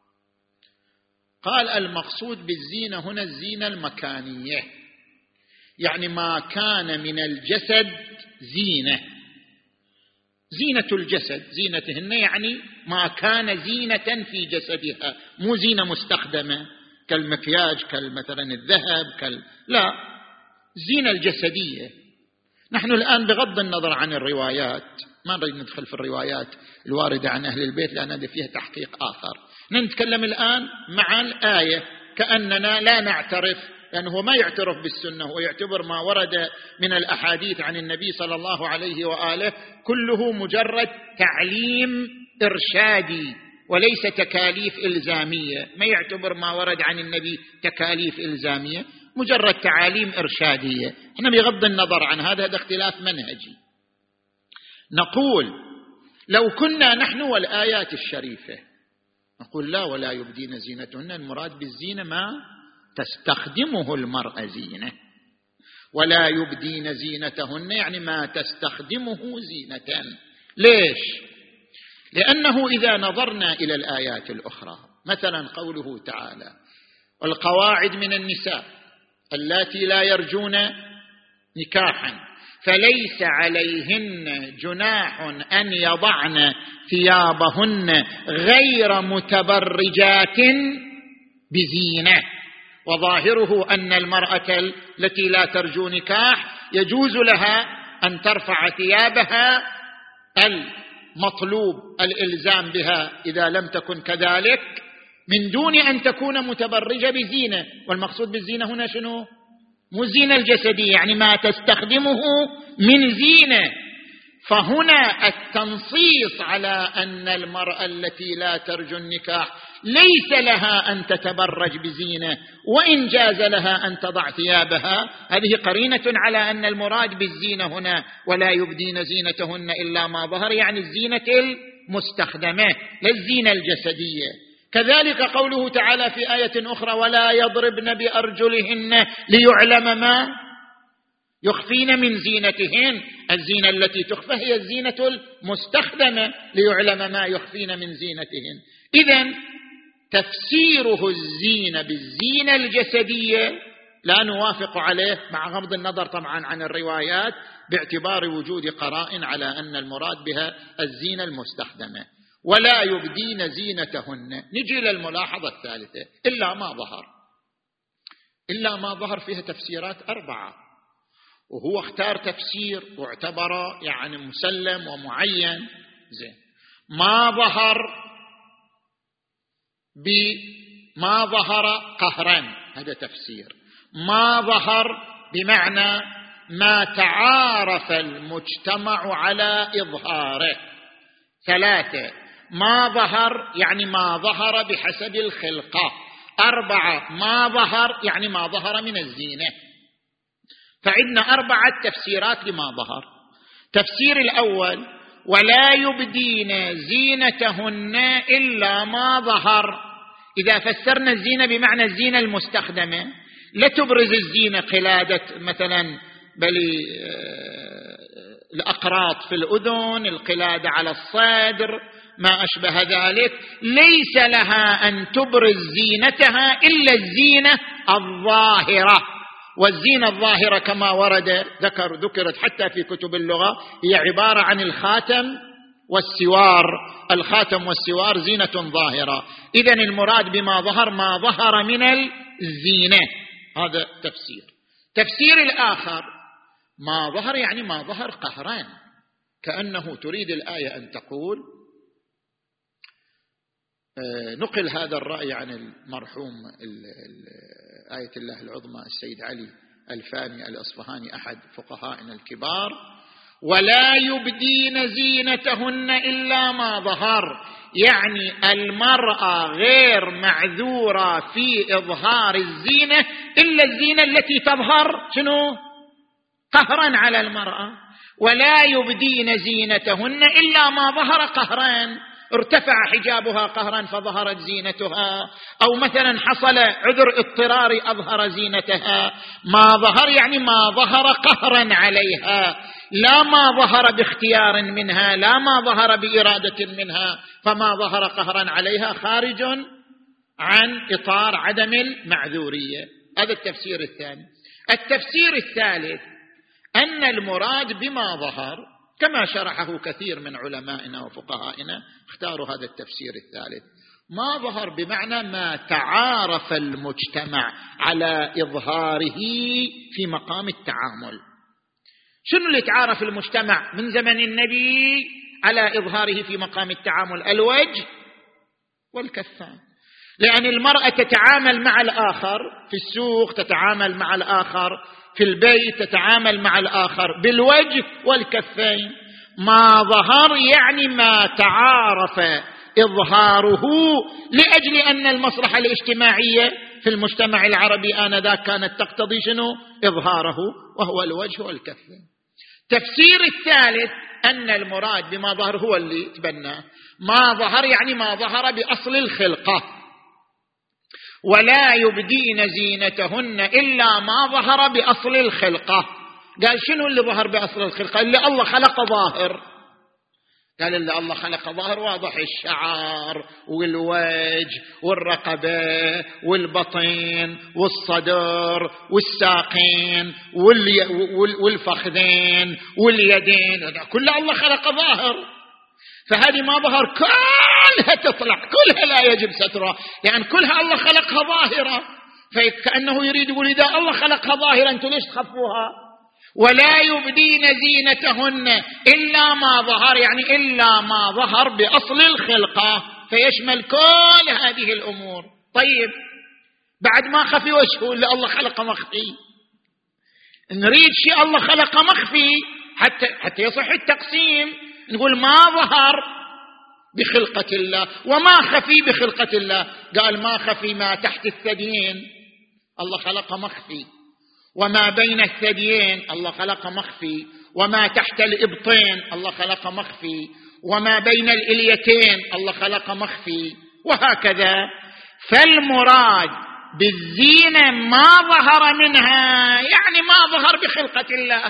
قال المقصود بالزينة هنا الزينة المكانية، يعني ما كان من الجسد زينة، زينة الجسد زينتهن يعني ما كان زينة في جسدها، مو زينة مستخدمة كالمكياج كالمثلا الذهب كال... لا، زينة الجسدية. نحن الآن بغض النظر عن الروايات، ما نريد ندخل في الروايات الواردة عن أهل البيت لأن هذا فيها تحقيق آخر، نتكلم الآن مع الآية كأننا لا نعترف، لأنه هو ما يعترف بالسنة ويعتبر ما ورد من الأحاديث عن النبي صلى الله عليه وآله كله مجرد تعليم إرشادي وليس تكاليف إلزامية، ما يعتبر ما ورد عن النبي تكاليف إلزامية، مجرد تعاليم إرشادية. احنا بغض النظر عن هذا هذا اختلاف منهجي. نقول لو كنا نحن والآيات الشريفة نقول لا ولا يبدين زينتهن، المراد بالزينة ما تستخدمه المرأة زينة، ولا يبدين زينتهن يعني ما تستخدمه زينة. ليش؟ لأنه إذا نظرنا إلى الآيات الأخرى مثلا قوله تعالى والقواعد من النساء اللاتي لا يرجون نكاحا فليس عليهن جناح أن يضعن ثيابهن غير متبرجات بزينة، وظاهره أن المرأة التي لا ترجو نكاح يجوز لها أن ترفع ثيابها المطلوب الإلزام بها إذا لم تكن كذلك من دون أن تكون متبرجة بزينة. والمقصود بالزينة هنا شنو؟ مو الزينة الجسدية، يعني ما تستخدمه من زينة. فهنا التنصيص على أن المرأة التي لا ترجو النكاح ليس لها أن تتبرج بزينة وإن جاز لها أن تضع ثيابها، هذه قرينة على أن المراد بالزينة هنا ولا يبدين زينتهن إلا ما ظهر، يعني الزينة المستخدمة لا الزينة الجسدية. كذلك قوله تعالى في آية أخرى ولا يضربن بأرجلهن ليعلم ما يخفين من زينتهن، الزينة التي تخفى هي الزينة المستخدمة ليعلم ما يخفين من زينتهن. إذن تفسيره الزينة بالزينة الجسدية لا نوافق عليه مع غض النظر طبعا عن الروايات باعتبار وجود قرائن على أن المراد بها الزينة المستخدمة. ولا يبدين زينتهن، نجي للملاحظة الثالثة إلا ما ظهر. إلا ما ظهر فيها تفسيرات أربعة، وهو اختار تفسير واعتبر يعني مسلم ومعين. زين، ما ظهر بما ظهر قهرا هذا تفسير، ما ظهر بمعنى ما تعارف المجتمع على إظهاره. ثلاثة، ما ظهر يعني ما ظهر بحسب الخلقة. أربعة، ما ظهر يعني ما ظهر من الزينة. فعندنا أربعة تفسيرات لما ظهر. تفسير الأول ولا يبدين زينتهن إلا ما ظهر، إذا فسرنا الزينة بمعنى الزينة المستخدمة لا تبرز الزينة قلادة مثلا بل الأقراط في الأذن، القلادة على الصدر، ما أشبه ذلك، ليس لها أن تبرز زينتها إلا الزينة الظاهرة. والزينة الظاهرة كما ورد ذكر ذكرت حتى في كتب اللغة هي عبارة عن الخاتم والسوار، الخاتم والسوار زينة ظاهرة. إذن المراد بما ظهر ما ظهر من الزينة، هذا تفسير. تفسير الآخر ما ظهر يعني ما ظهر قهران، كأنه تريد الآية أن تقول نقل هذا الرأي عن المرحوم آية الله العظمى السيد علي الفاني الأصفهاني أحد فقهائنا الكبار، ولا يبدين زينتهن إلا ما ظهر، يعني المرأة غير معذورة في إظهار الزينة إلا الزينة التي تظهر شنو؟ قهرا على المرأة. ولا يبدين زينتهن إلا ما ظهر قهرا، ارتفع حجابها قهرا فظهرت زينتها، أو مثلا حصل عذر اضطراري أظهر زينتها. ما ظهر يعني ما ظهر قهرا عليها، لا ما ظهر باختيار منها، لا ما ظهر بإرادة منها. فما ظهر قهرا عليها خارج عن إطار عدم المعذورية. هذا التفسير الثاني. التفسير الثالث أن المراد بما ظهر كما شرحه كثير من علمائنا وفقهائنا اختاروا هذا التفسير الثالث، ما ظهر بمعنى ما تعارف المجتمع على إظهاره في مقام التعامل. شنو اللي تعارف المجتمع من زمن النبي على إظهاره في مقام التعامل؟ الوجه والكفان. لأن المرأة تتعامل مع الآخر في السوق، تتعامل مع الآخر في البيت، تتعامل مع الآخر بالوجه والكفين. ما ظهر يعني ما تعارف إظهاره لأجل أن المصلحة الاجتماعية في المجتمع العربي آنذاك كانت تقتضي شنو؟ إظهاره، وهو الوجه والكفين. تفسير الثالث أن المراد بما ظهر هو اللي تبناه، ما ظهر يعني ما ظهر بأصل الخلقة، ولا يبدين زينتهن إلا ما ظهر بأصل الخلقة. قال شنو اللي ظهر بأصل الخلقة؟ اللي الله خلق ظاهر. قال اللي الله خلق ظاهر واضح، الشعر والوجه والرقبة والبطن والصدر والساقين والفخذين واليدين، كلها الله خلق ظاهر. فهذه ما ظهر كلها تطلع، كلها لا يجب سترها، يعني كلها الله خلقها ظاهرة. فكأنه يريد يقول إذا الله خلقها ظاهرة أنتم ليش تخفوها؟ ولا يبدين زينتهن إلا ما ظهر، يعني إلا ما ظهر بأصل الخلقة، فيشمل كل هذه الأمور. طيب بعد ما خفي وجهه اللي الله خلقه مخفي، نريد شيء الله خلقه مخفي حتى حتى يصح التقسيم، نقول ما ظهر بخلقة الله وما خفي بخلقة الله. قال ما خفي ما تحت الثديين الله خلقه مخفي، وما بين الثديين الله خلق مخفي، وما تحت الإبطين الله خلق مخفي، وما بين الإليتين الله خلق مخفي، وهكذا. فالمراد بالزينة ما ظهر منها، يعني ما ظهر بخلقة الله،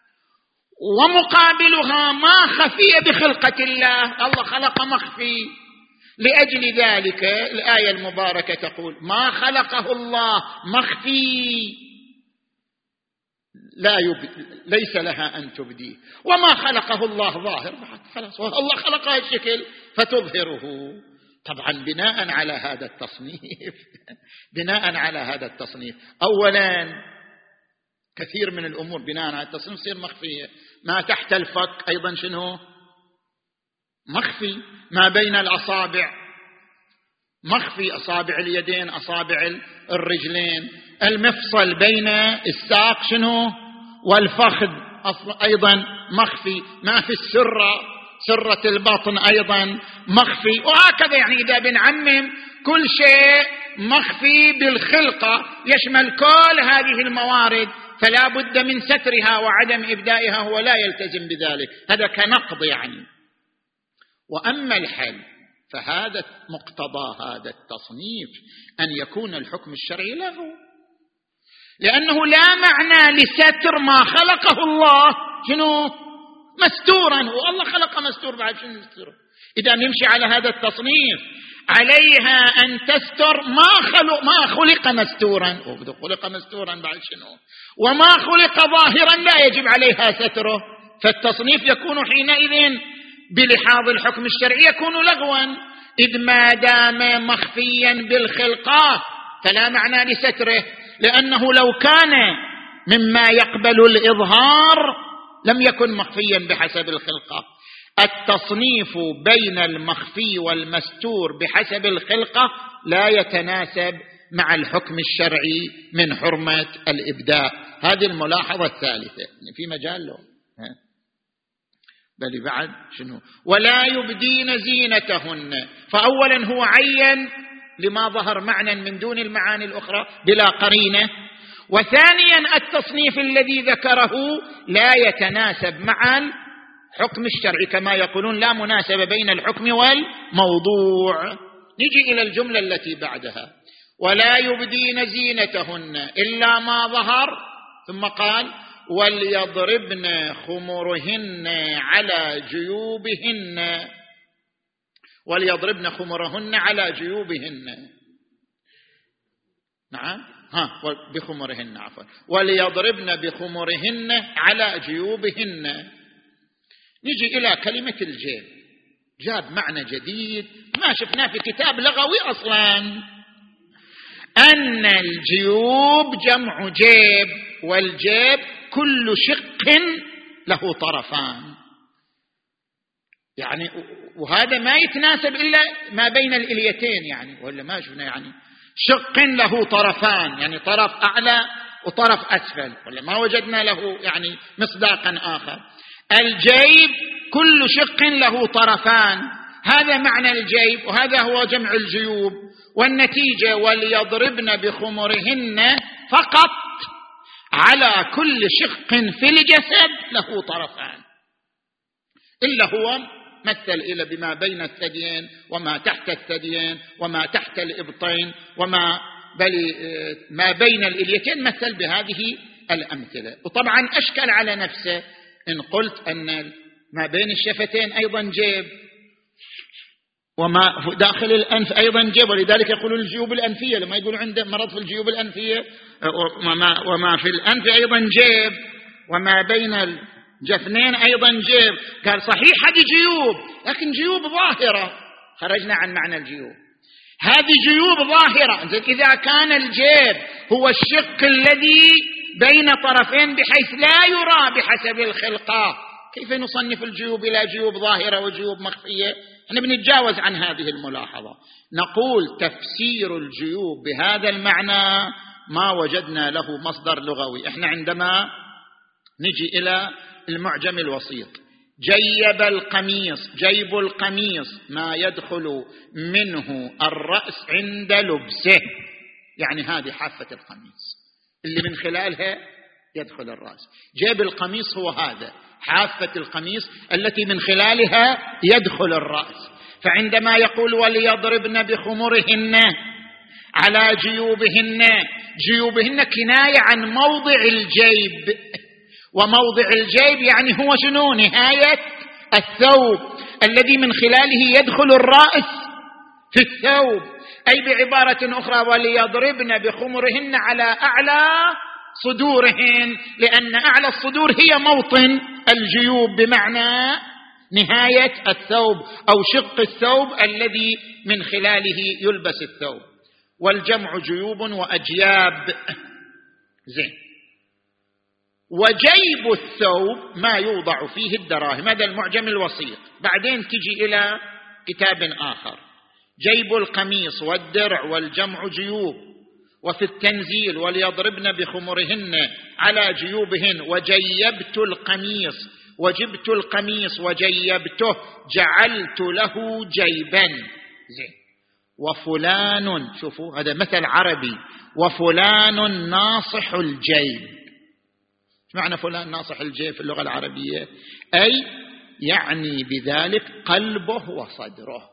ومقابلها ما خفي بخلقة الله، الله خلق مخفي. لأجل ذلك الآية المباركة تقول ما خلقه الله مخفي لا يب... ليس لها أن تبديه، وما خلقه الله ظاهر بعد خلاص، الله خلقها الشكل فتظهره. طبعا بناء على هذا التصنيف بناء على هذا التصنيف أولا كثير من الأمور بناء على التصنيف تصير مخفية. ما تحت الفك أيضا شنو مخفي، ما بين الأصابع مخفي، أصابع اليدين أصابع الرجلين، المفصل بين الساق شنو والفخذ أيضا مخفي، ما في السرة سرة البطن أيضا مخفي، وهكذا. يعني إذا بنعمم كل شيء مخفي بالخلقة يشمل كل هذه الموارد، فلا بد من سترها وعدم إبدائها، هو لا يلتزم بذلك، هذا كنقض يعني. وأما الحل فهذا مقتضى هذا التصنيف أن يكون الحكم الشرعي له، لأنه لا معنى لستر ما خلقه الله شنو مستورا، والله خلق مستور بعد شنو مستور. إذا نمشي على هذا التصنيف عليها أن تستر ما خلق ما خلق مستورا، خلق مستورا بعد شنو، وما خلق ظاهرا لا يجب عليها ستره. فالتصنيف يكون حينئذ بلحاظ الحكم الشرعي يكون لغوا، إذ ما دام مخفيا بالخلقة فلا معنى لستره، لأنه لو كان مما يقبل الإظهار لم يكن مخفيا بحسب الخلقة. التصنيف بين المخفي والمستور بحسب الخلقة لا يتناسب مع الحكم الشرعي من حرمة الإبداء. هذه الملاحظة الثالثة في مجال له. بل بعد شنو ولا يبدين زينتهن، فأولا هو عين لما ظهر معنى من دون المعاني الأخرى بلا قرينة، وثانيا التصنيف الذي ذكره لا يتناسب مع الحكم الشرعي، كما يقولون لا مناسبة بين الحكم والموضوع. نجي إلى الجملة التي بعدها ولا يبدين زينتهن إلا ما ظهر، ثم قال وليضربن خمرهن على جيوبهن، وليضربن خمرهن على جيوبهن، نعم ها بخمرهن عفوا وليضربن بخمرهن على جيوبهن. نجي إلى كلمة الجيب، جاب معنى جديد ما شفناه في كتاب لغوي أصلا، أن الجيوب جمع جيب، والجيب كل شق له طرفان، يعني وهذا ما يتناسب إلا ما بين الإليتين، يعني ولا ما شفنا يعني شق له طرفان، يعني طرف أعلى وطرف أسفل، ولا ما وجدنا له يعني مصداقا آخر. الجيب كل شق له طرفان، هذا معنى الجيب، وهذا هو جمع الجيوب. والنتيجة وليضربن بخمرهن فقط على كل شق في الجسد له طرفان، إلا هو مثل إلى بما بين الثديين وما تحت الثديين وما تحت الإبطين وما بل ما بين الإليتين، مثل بهذه الأمثلة. وطبعا أشكل على نفسه إن قلت أن ما بين الشفتين أيضا جيب، وما داخل الأنف أيضا جيب، ولذلك يقولون الجيوب الأنفية، لما يقولوا عنده مرض في الجيوب الأنفية وما, وما في الأنف أيضا جيب، وما بين الجفنين أيضا جيب. قال صحيح هذه جيوب، لكن جيوب ظاهرة، خرجنا عن معنى الجيوب، هذه جيوب ظاهرة. إذا كان الجيب هو الشق الذي بين طرفين بحيث لا يرى بحسب الخلقة، كيف نصنف الجيوب إلى جيوب ظاهرة وجيوب مخفية؟ احنا بنتجاوز عن هذه الملاحظة، نقول تفسير الجيوب بهذا المعنى ما وجدنا له مصدر لغوي. احنا عندما نجي إلى المعجم الوسيط، جيب القميص، جيب القميص ما يدخل منه الرأس عند لبسه، يعني هذه حافة القميص اللي من خلالها يدخل الرأس. جيب القميص هو هذا، حافة القميص التي من خلالها يدخل الرأس. فعندما يقول وليضربن بخمرهن على جيوبهن، جيوبهن كناية عن موضع الجيب، وموضع الجيب يعني هو شنو؟ نهاية الثوب الذي من خلاله يدخل الرأس في الثوب. أي بعبارة أخرى وليضربن بخمرهن على أعلى صدورهن، لأن أعلى الصدور هي موطن الجيوب، بمعنى نهاية الثوب أو شق الثوب الذي من خلاله يلبس الثوب. والجمع جيوب وأجياب. زين. وجيب الثوب ما يوضع فيه الدراهم، هذا المعجم الوسيط. بعدين تجي إلى كتاب آخر، جيب القميص والدرع والجمع جيوب. وفي التنزيل وليضربن بخمرهن على جيوبهن وجيبت القميص، وجبت القميص وجيبته جعلت له جيبا. زين. وفلان، شوفوا هذا مثل عربي، وفلان ناصح الجيب. معنى فلان ناصح الجيب في اللغة العربية؟ أي يعني بذلك قلبه وصدره.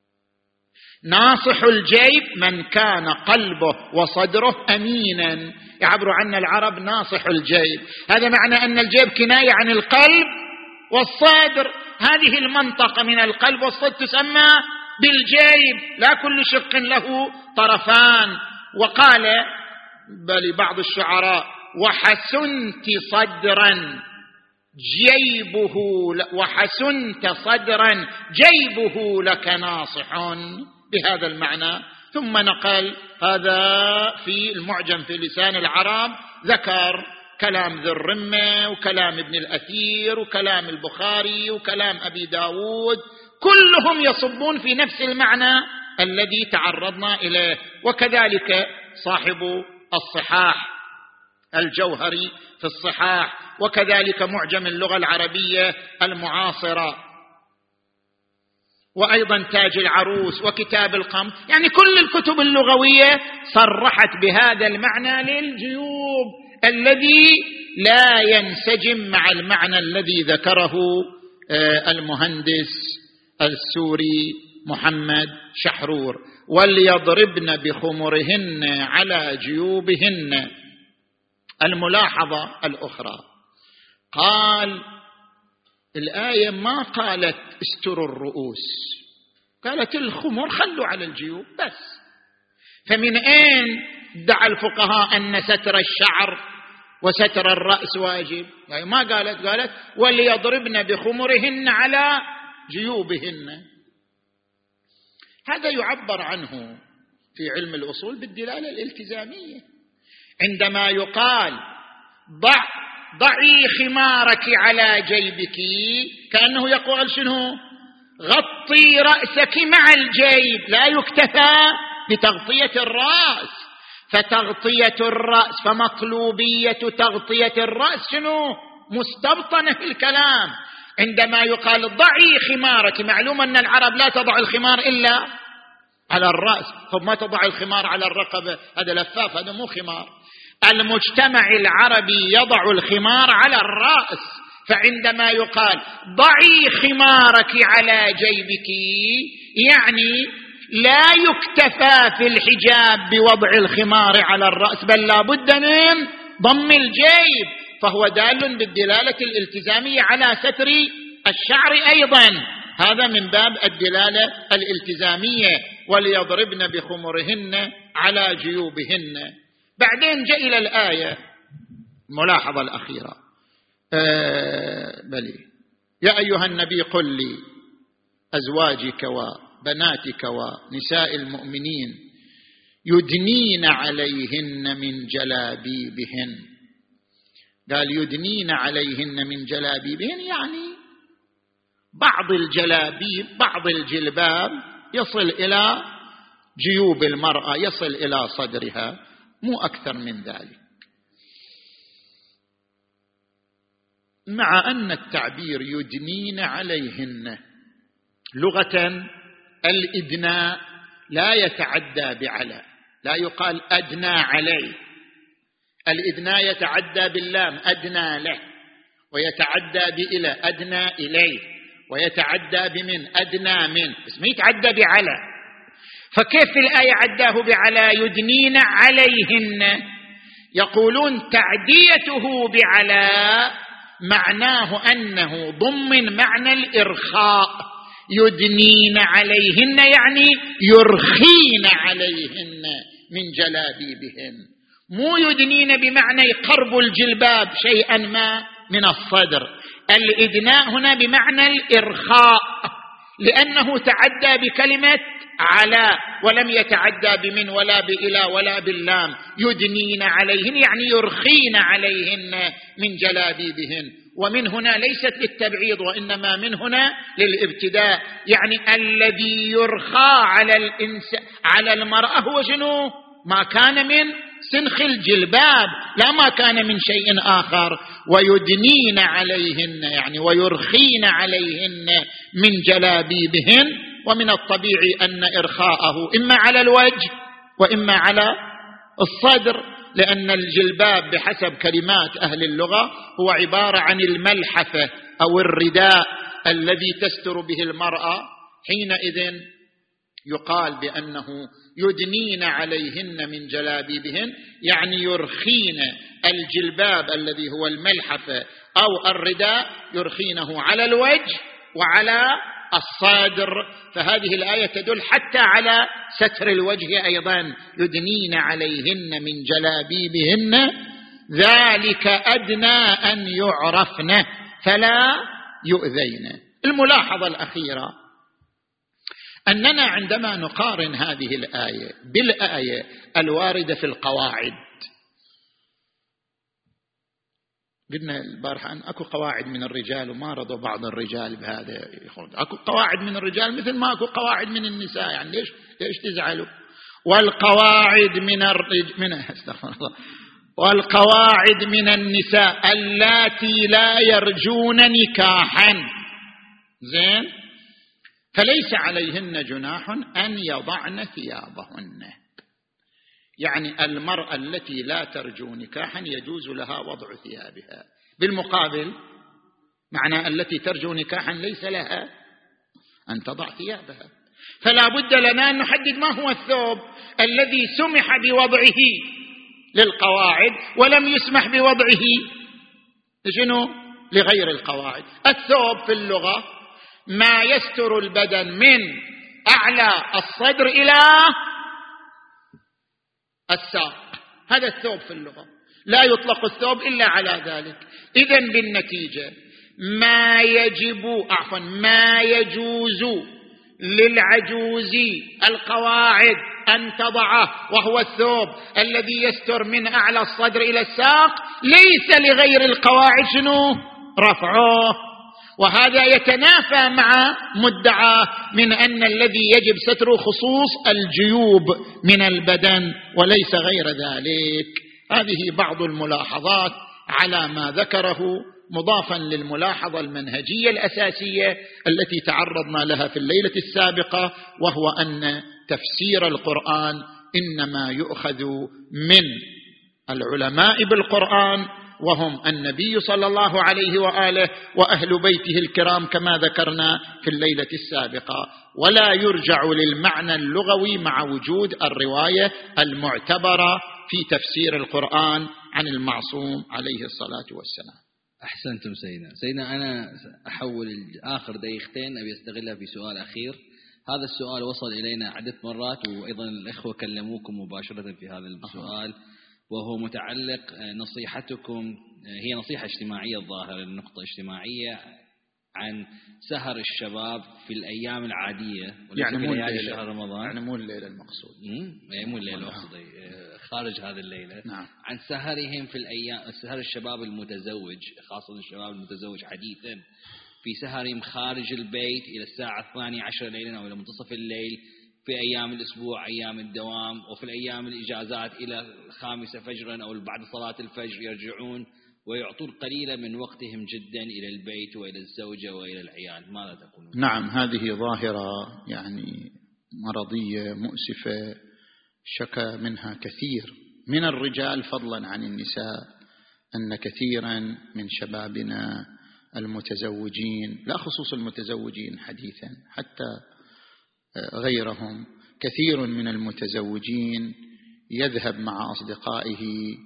ناصح الجيب من كان قلبه وصدره أمينا، يعبر عن العرب ناصح الجيب، هذا معنى أن الجيب كناية عن القلب والصدر. هذه المنطقة من القلب والصدر تسمى بالجيب، لا كل شق له طرفان. وقال بل بعض الشعراء وحسنت صدرا جيبه، وحسنت صدرا جيبه لك ناصح، بهذا المعنى. ثم نقل هذا في المعجم في لسان العرب، ذكر كلام ذي الرمة وكلام ابن الأثير وكلام البخاري وكلام أبي داود، كلهم يصبون في نفس المعنى الذي تعرضنا إليه. وكذلك صاحب الصحاح الجوهري في الصحاح، وكذلك معجم اللغة العربية المعاصرة، وأيضا تاج العروس وكتاب القمر، يعني كل الكتب اللغوية صرحت بهذا المعنى للجيوب الذي لا ينسجم مع المعنى الذي ذكره المهندس السوري محمد شحرور. وليضربن بخمرهن على جيوبهن. الملاحظة الأخرى، قال الآية ما قالت استروا الرؤوس، قالت الخمر خلوا على الجيوب بس. فمن أين دعا الفقهاء أن ستر الشعر وستر الرأس واجب؟ يعني ما قالت، قالت وليضربن بخمرهن على جيوبهن. هذا يعبر عنه في علم الأصول بالدلالة الالتزامية. عندما يقال ضع ضعي خمارك على جيبك، كأنه يقول شنو؟ غطي رأسك مع الجيب، لا يكتفى بتغطية الرأس. فتغطية الرأس، فمطلوبية تغطية الرأس شنو؟ مستبطنة في الكلام. عندما يقال ضعي خمارك، معلوم أن العرب لا تضع الخمار إلا على الرأس، طب ما تضع الخمار على الرقبة، هذا لفاف، هذا مو خمار. المجتمع العربي يضع الخمار على الرأس، فعندما يقال ضعي خمارك على جيبك يعني لا يكتفى في الحجاب بوضع الخمار على الرأس، بل لا بد من ضم الجيب، فهو دال بالدلالة الالتزامية على ستر الشعر أيضا، هذا من باب الدلالة الالتزامية. وليضربن بخمرهن على جيوبهن. بعدين جاء إلى الآية الملاحظة الأخيرة، آه بلي يا أيها النبي قل لي أزواجك وبناتك ونساء المؤمنين يدنين عليهن من جلابيبهن. قال يدنين عليهن من جلابيبهن يعني بعض الجلابيب، بعض الجلباب يصل إلى جيوب المرأة، يصل إلى صدرها، مو أكثر من ذلك. مع أن التعبير يدنين عليهن لغة الإدناء لا يتعدى بعلى، لا يقال أدنى عليه. الإدناء يتعدى باللام أدنى له، ويتعدى بإلى أدنى إليه، ويتعدى بمن أدنى من، بس ما يتعدى بعلى. فكيف الآية عداه بعلى؟ يدنين عليهن. يقولون تعديته بعلى معناه أنه ضمن معنى الإرخاء. يدنين عليهن يعني يرخين عليهن من جلابيبهن، مو يدنين بمعنى قرب الجلباب شيئا ما من الصدر. الإدناء هنا بمعنى الإرخاء، لأنه تعدى بكلمة على ولم يتعدى بمن ولا بإلى ولا باللام. يدنين عليهن يعني يرخين عليهن من جلابيبهن، ومن هنا ليست للتبعيض وإنما من هنا للابتداء، يعني الذي يرخى على الإنسان على المرأة هو شنو؟ ما كان من سنخ الجلباب، لا ما كان من شيء آخر. ويدنين عليهن يعني ويرخين عليهن من جلابيبهن، ومن الطبيعي أن إرخاءه إما على الوجه وإما على الصدر، لأن الجلباب بحسب كلمات أهل اللغة هو عبارة عن الملحفة أو الرداء الذي تستر به المرأة. حينئذ يقال بأنه يدنين عليهن من جلابيبهن يعني يرخين الجلباب الذي هو الملحفة أو الرداء، يرخينه على الوجه وعلى الصدر. فهذه الآية تدل حتى على ستر الوجه أيضا. يدنين عليهن من جلابيبهن ذلك أدنى أن يعرفن فلا يؤذين. الملاحظة الأخيرة أننا عندما نقارن هذه الآية بالآية الواردة في القواعد، قلنا البارحة أن أكو قواعد من الرجال وما رضوا بعض الرجال بهذا، أكو قواعد من الرجال مثل ما أكو قواعد من النساء، يعني ليش ليش تزعلوا؟ والقواعد من الرجال من استغفر الله والقواعد من النساء اللاتي لا يرجون نكاحا، زين، فليس عليهن جناح أن يضعن ثيابهن. يعني المرأة التي لا ترجو نكاحا يجوز لها وضع ثيابها. بالمقابل معنى التي ترجو نكاحا ليس لها أن تضع ثيابها. فلا بد لنا أن نحدد ما هو الثوب الذي سمح بوضعه للقواعد ولم يسمح بوضعه شنو لغير القواعد. الثوب في اللغة ما يستر البدن من أعلى الصدر إلى الساق، هذا الثوب في اللغة، لا يطلق الثوب إلا على ذلك. إذن بالنتيجة ما يجب عفوا ما يجوز للعجوز القواعد أن تضعه، وهو الثوب الذي يستر من أعلى الصدر إلى الساق، ليس لغير القواعد شنو رفعه. وهذا يتنافى مع مدعاه من أن الذي يجب ستره خصوص الجيوب من البدن وليس غير ذلك. هذه بعض الملاحظات على ما ذكره، مضافا للملاحظة المنهجية الأساسية التي تعرضنا لها في الليلة السابقة، وهو أن تفسير القرآن إنما يؤخذ من العلماء بالقرآن، وهم النبي صلى الله عليه وآله وأهل بيته الكرام كما ذكرنا في الليلة السابقة، ولا يرجع للمعنى اللغوي مع وجود الرواية المعتبرة في تفسير القرآن عن المعصوم عليه الصلاة والسلام. أحسنتم سيدنا. سيدنا أنا أحول آخر دقيقتين أبي أستغلها في سؤال أخير. هذا السؤال وصل إلينا عدة مرات، وأيضا الأخوة كلموكم مباشرة في هذا السؤال، وهو متعلق نصيحتكم، هي نصيحة اجتماعية الظاهرة، النقطة اجتماعية عن سهر الشباب في الأيام العادية، يعني مو ليالي شهر رمضان، يعني مو الليلة المقصود، مو الليلة المقصود، خارج هذه الليلة. نعم. عن سهرهم في الأيام، سهر الشباب المتزوج، خاصة الشباب المتزوج حديثا، في سهرهم خارج البيت إلى الساعة الثانية عشر ليلا أو إلى منتصف الليل في أيام الأسبوع، أيام الدوام، وفي الأيام الإجازات إلى الخامسة فجرا أو بعد صلاة الفجر يرجعون ويعطون قليلا من وقتهم جدا إلى البيت وإلى الزوجة وإلى العيال. ماذا تقولون؟ نعم، هذه ظاهرة يعني مرضية مؤسفة، شكى منها كثير من الرجال فضلا عن النساء، أن كثيرا من شبابنا المتزوجين، لا خصوص المتزوجين حديثا، حتى غيرهم، كثير من المتزوجين يذهب مع أصدقائه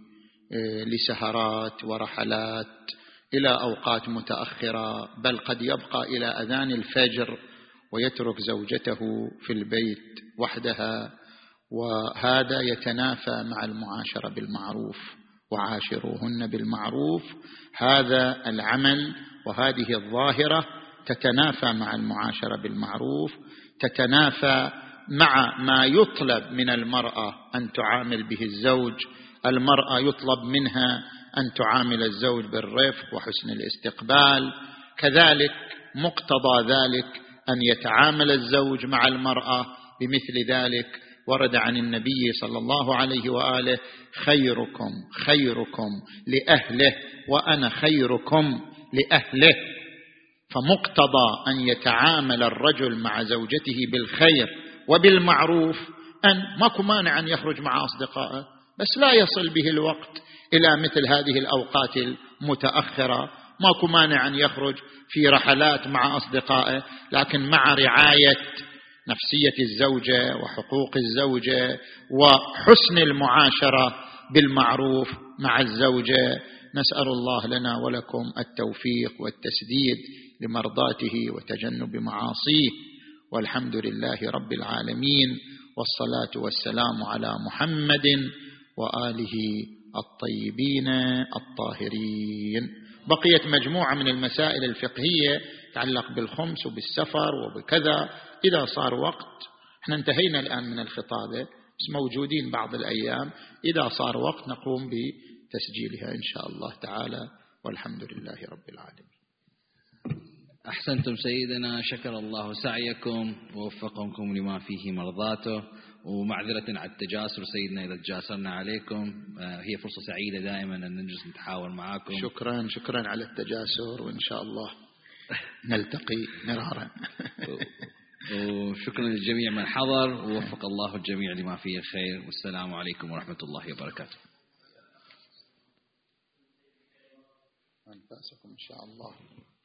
لسهرات ورحلات إلى أوقات متأخرة، بل قد يبقى إلى أذان الفجر ويترك زوجته في البيت وحدها، وهذا يتنافى مع المعاشرة بالمعروف، وعاشروهن بالمعروف. هذا العمل وهذه الظاهرة تتنافى مع المعاشرة بالمعروف، تتنافى مع ما يطلب من المرأة أن تعامل به الزوج. المرأة يطلب منها أن تعامل الزوج بالرفق وحسن الاستقبال، كذلك مقتضى ذلك أن يتعامل الزوج مع المرأة بمثل ذلك. ورد عن النبي صلى الله عليه وآله: خيركم خيركم لأهله وأنا خيركم لأهله. فمقتضى أن يتعامل الرجل مع زوجته بالخير وبالمعروف، أن ماكو مانع أن يخرج مع أصدقائه، بس لا يصل به الوقت إلى مثل هذه الأوقات المتأخرة. ماكو مانع أن يخرج في رحلات مع أصدقائه، لكن مع رعاية نفسية الزوجة وحقوق الزوجة وحسن المعاشرة بالمعروف مع الزوجة. نسأل الله لنا ولكم التوفيق والتسديد لمرضاته وتجنب معاصيه، والحمد لله رب العالمين، والصلاة والسلام على محمد وآله الطيبين الطاهرين. بقيت مجموعة من المسائل الفقهية تتعلق بالخمس وبالسفر وبكذا، إذا صار وقت، احنا انتهينا الآن من الخطابة بس موجودين بعض الأيام، إذا صار وقت نقوم بتسجيلها إن شاء الله تعالى، والحمد لله رب العالمين. أحسنتم سيدنا، شكر الله سعيكم ووفقكم لما فيه مرضاته، ومعذرة على التجاسر سيدنا إذا تجاسرنا عليكم. هي فرصة سعيدة دائما أن نجلس نتحاور معكم. شكرا شكرا على التجاسر، وإن شاء الله نلتقي مرارا. وشكرا للجميع من حضر، ووفق الله الجميع لما فيه الخير، والسلام عليكم ورحمة الله وبركاته. أنفاسكم إن شاء الله.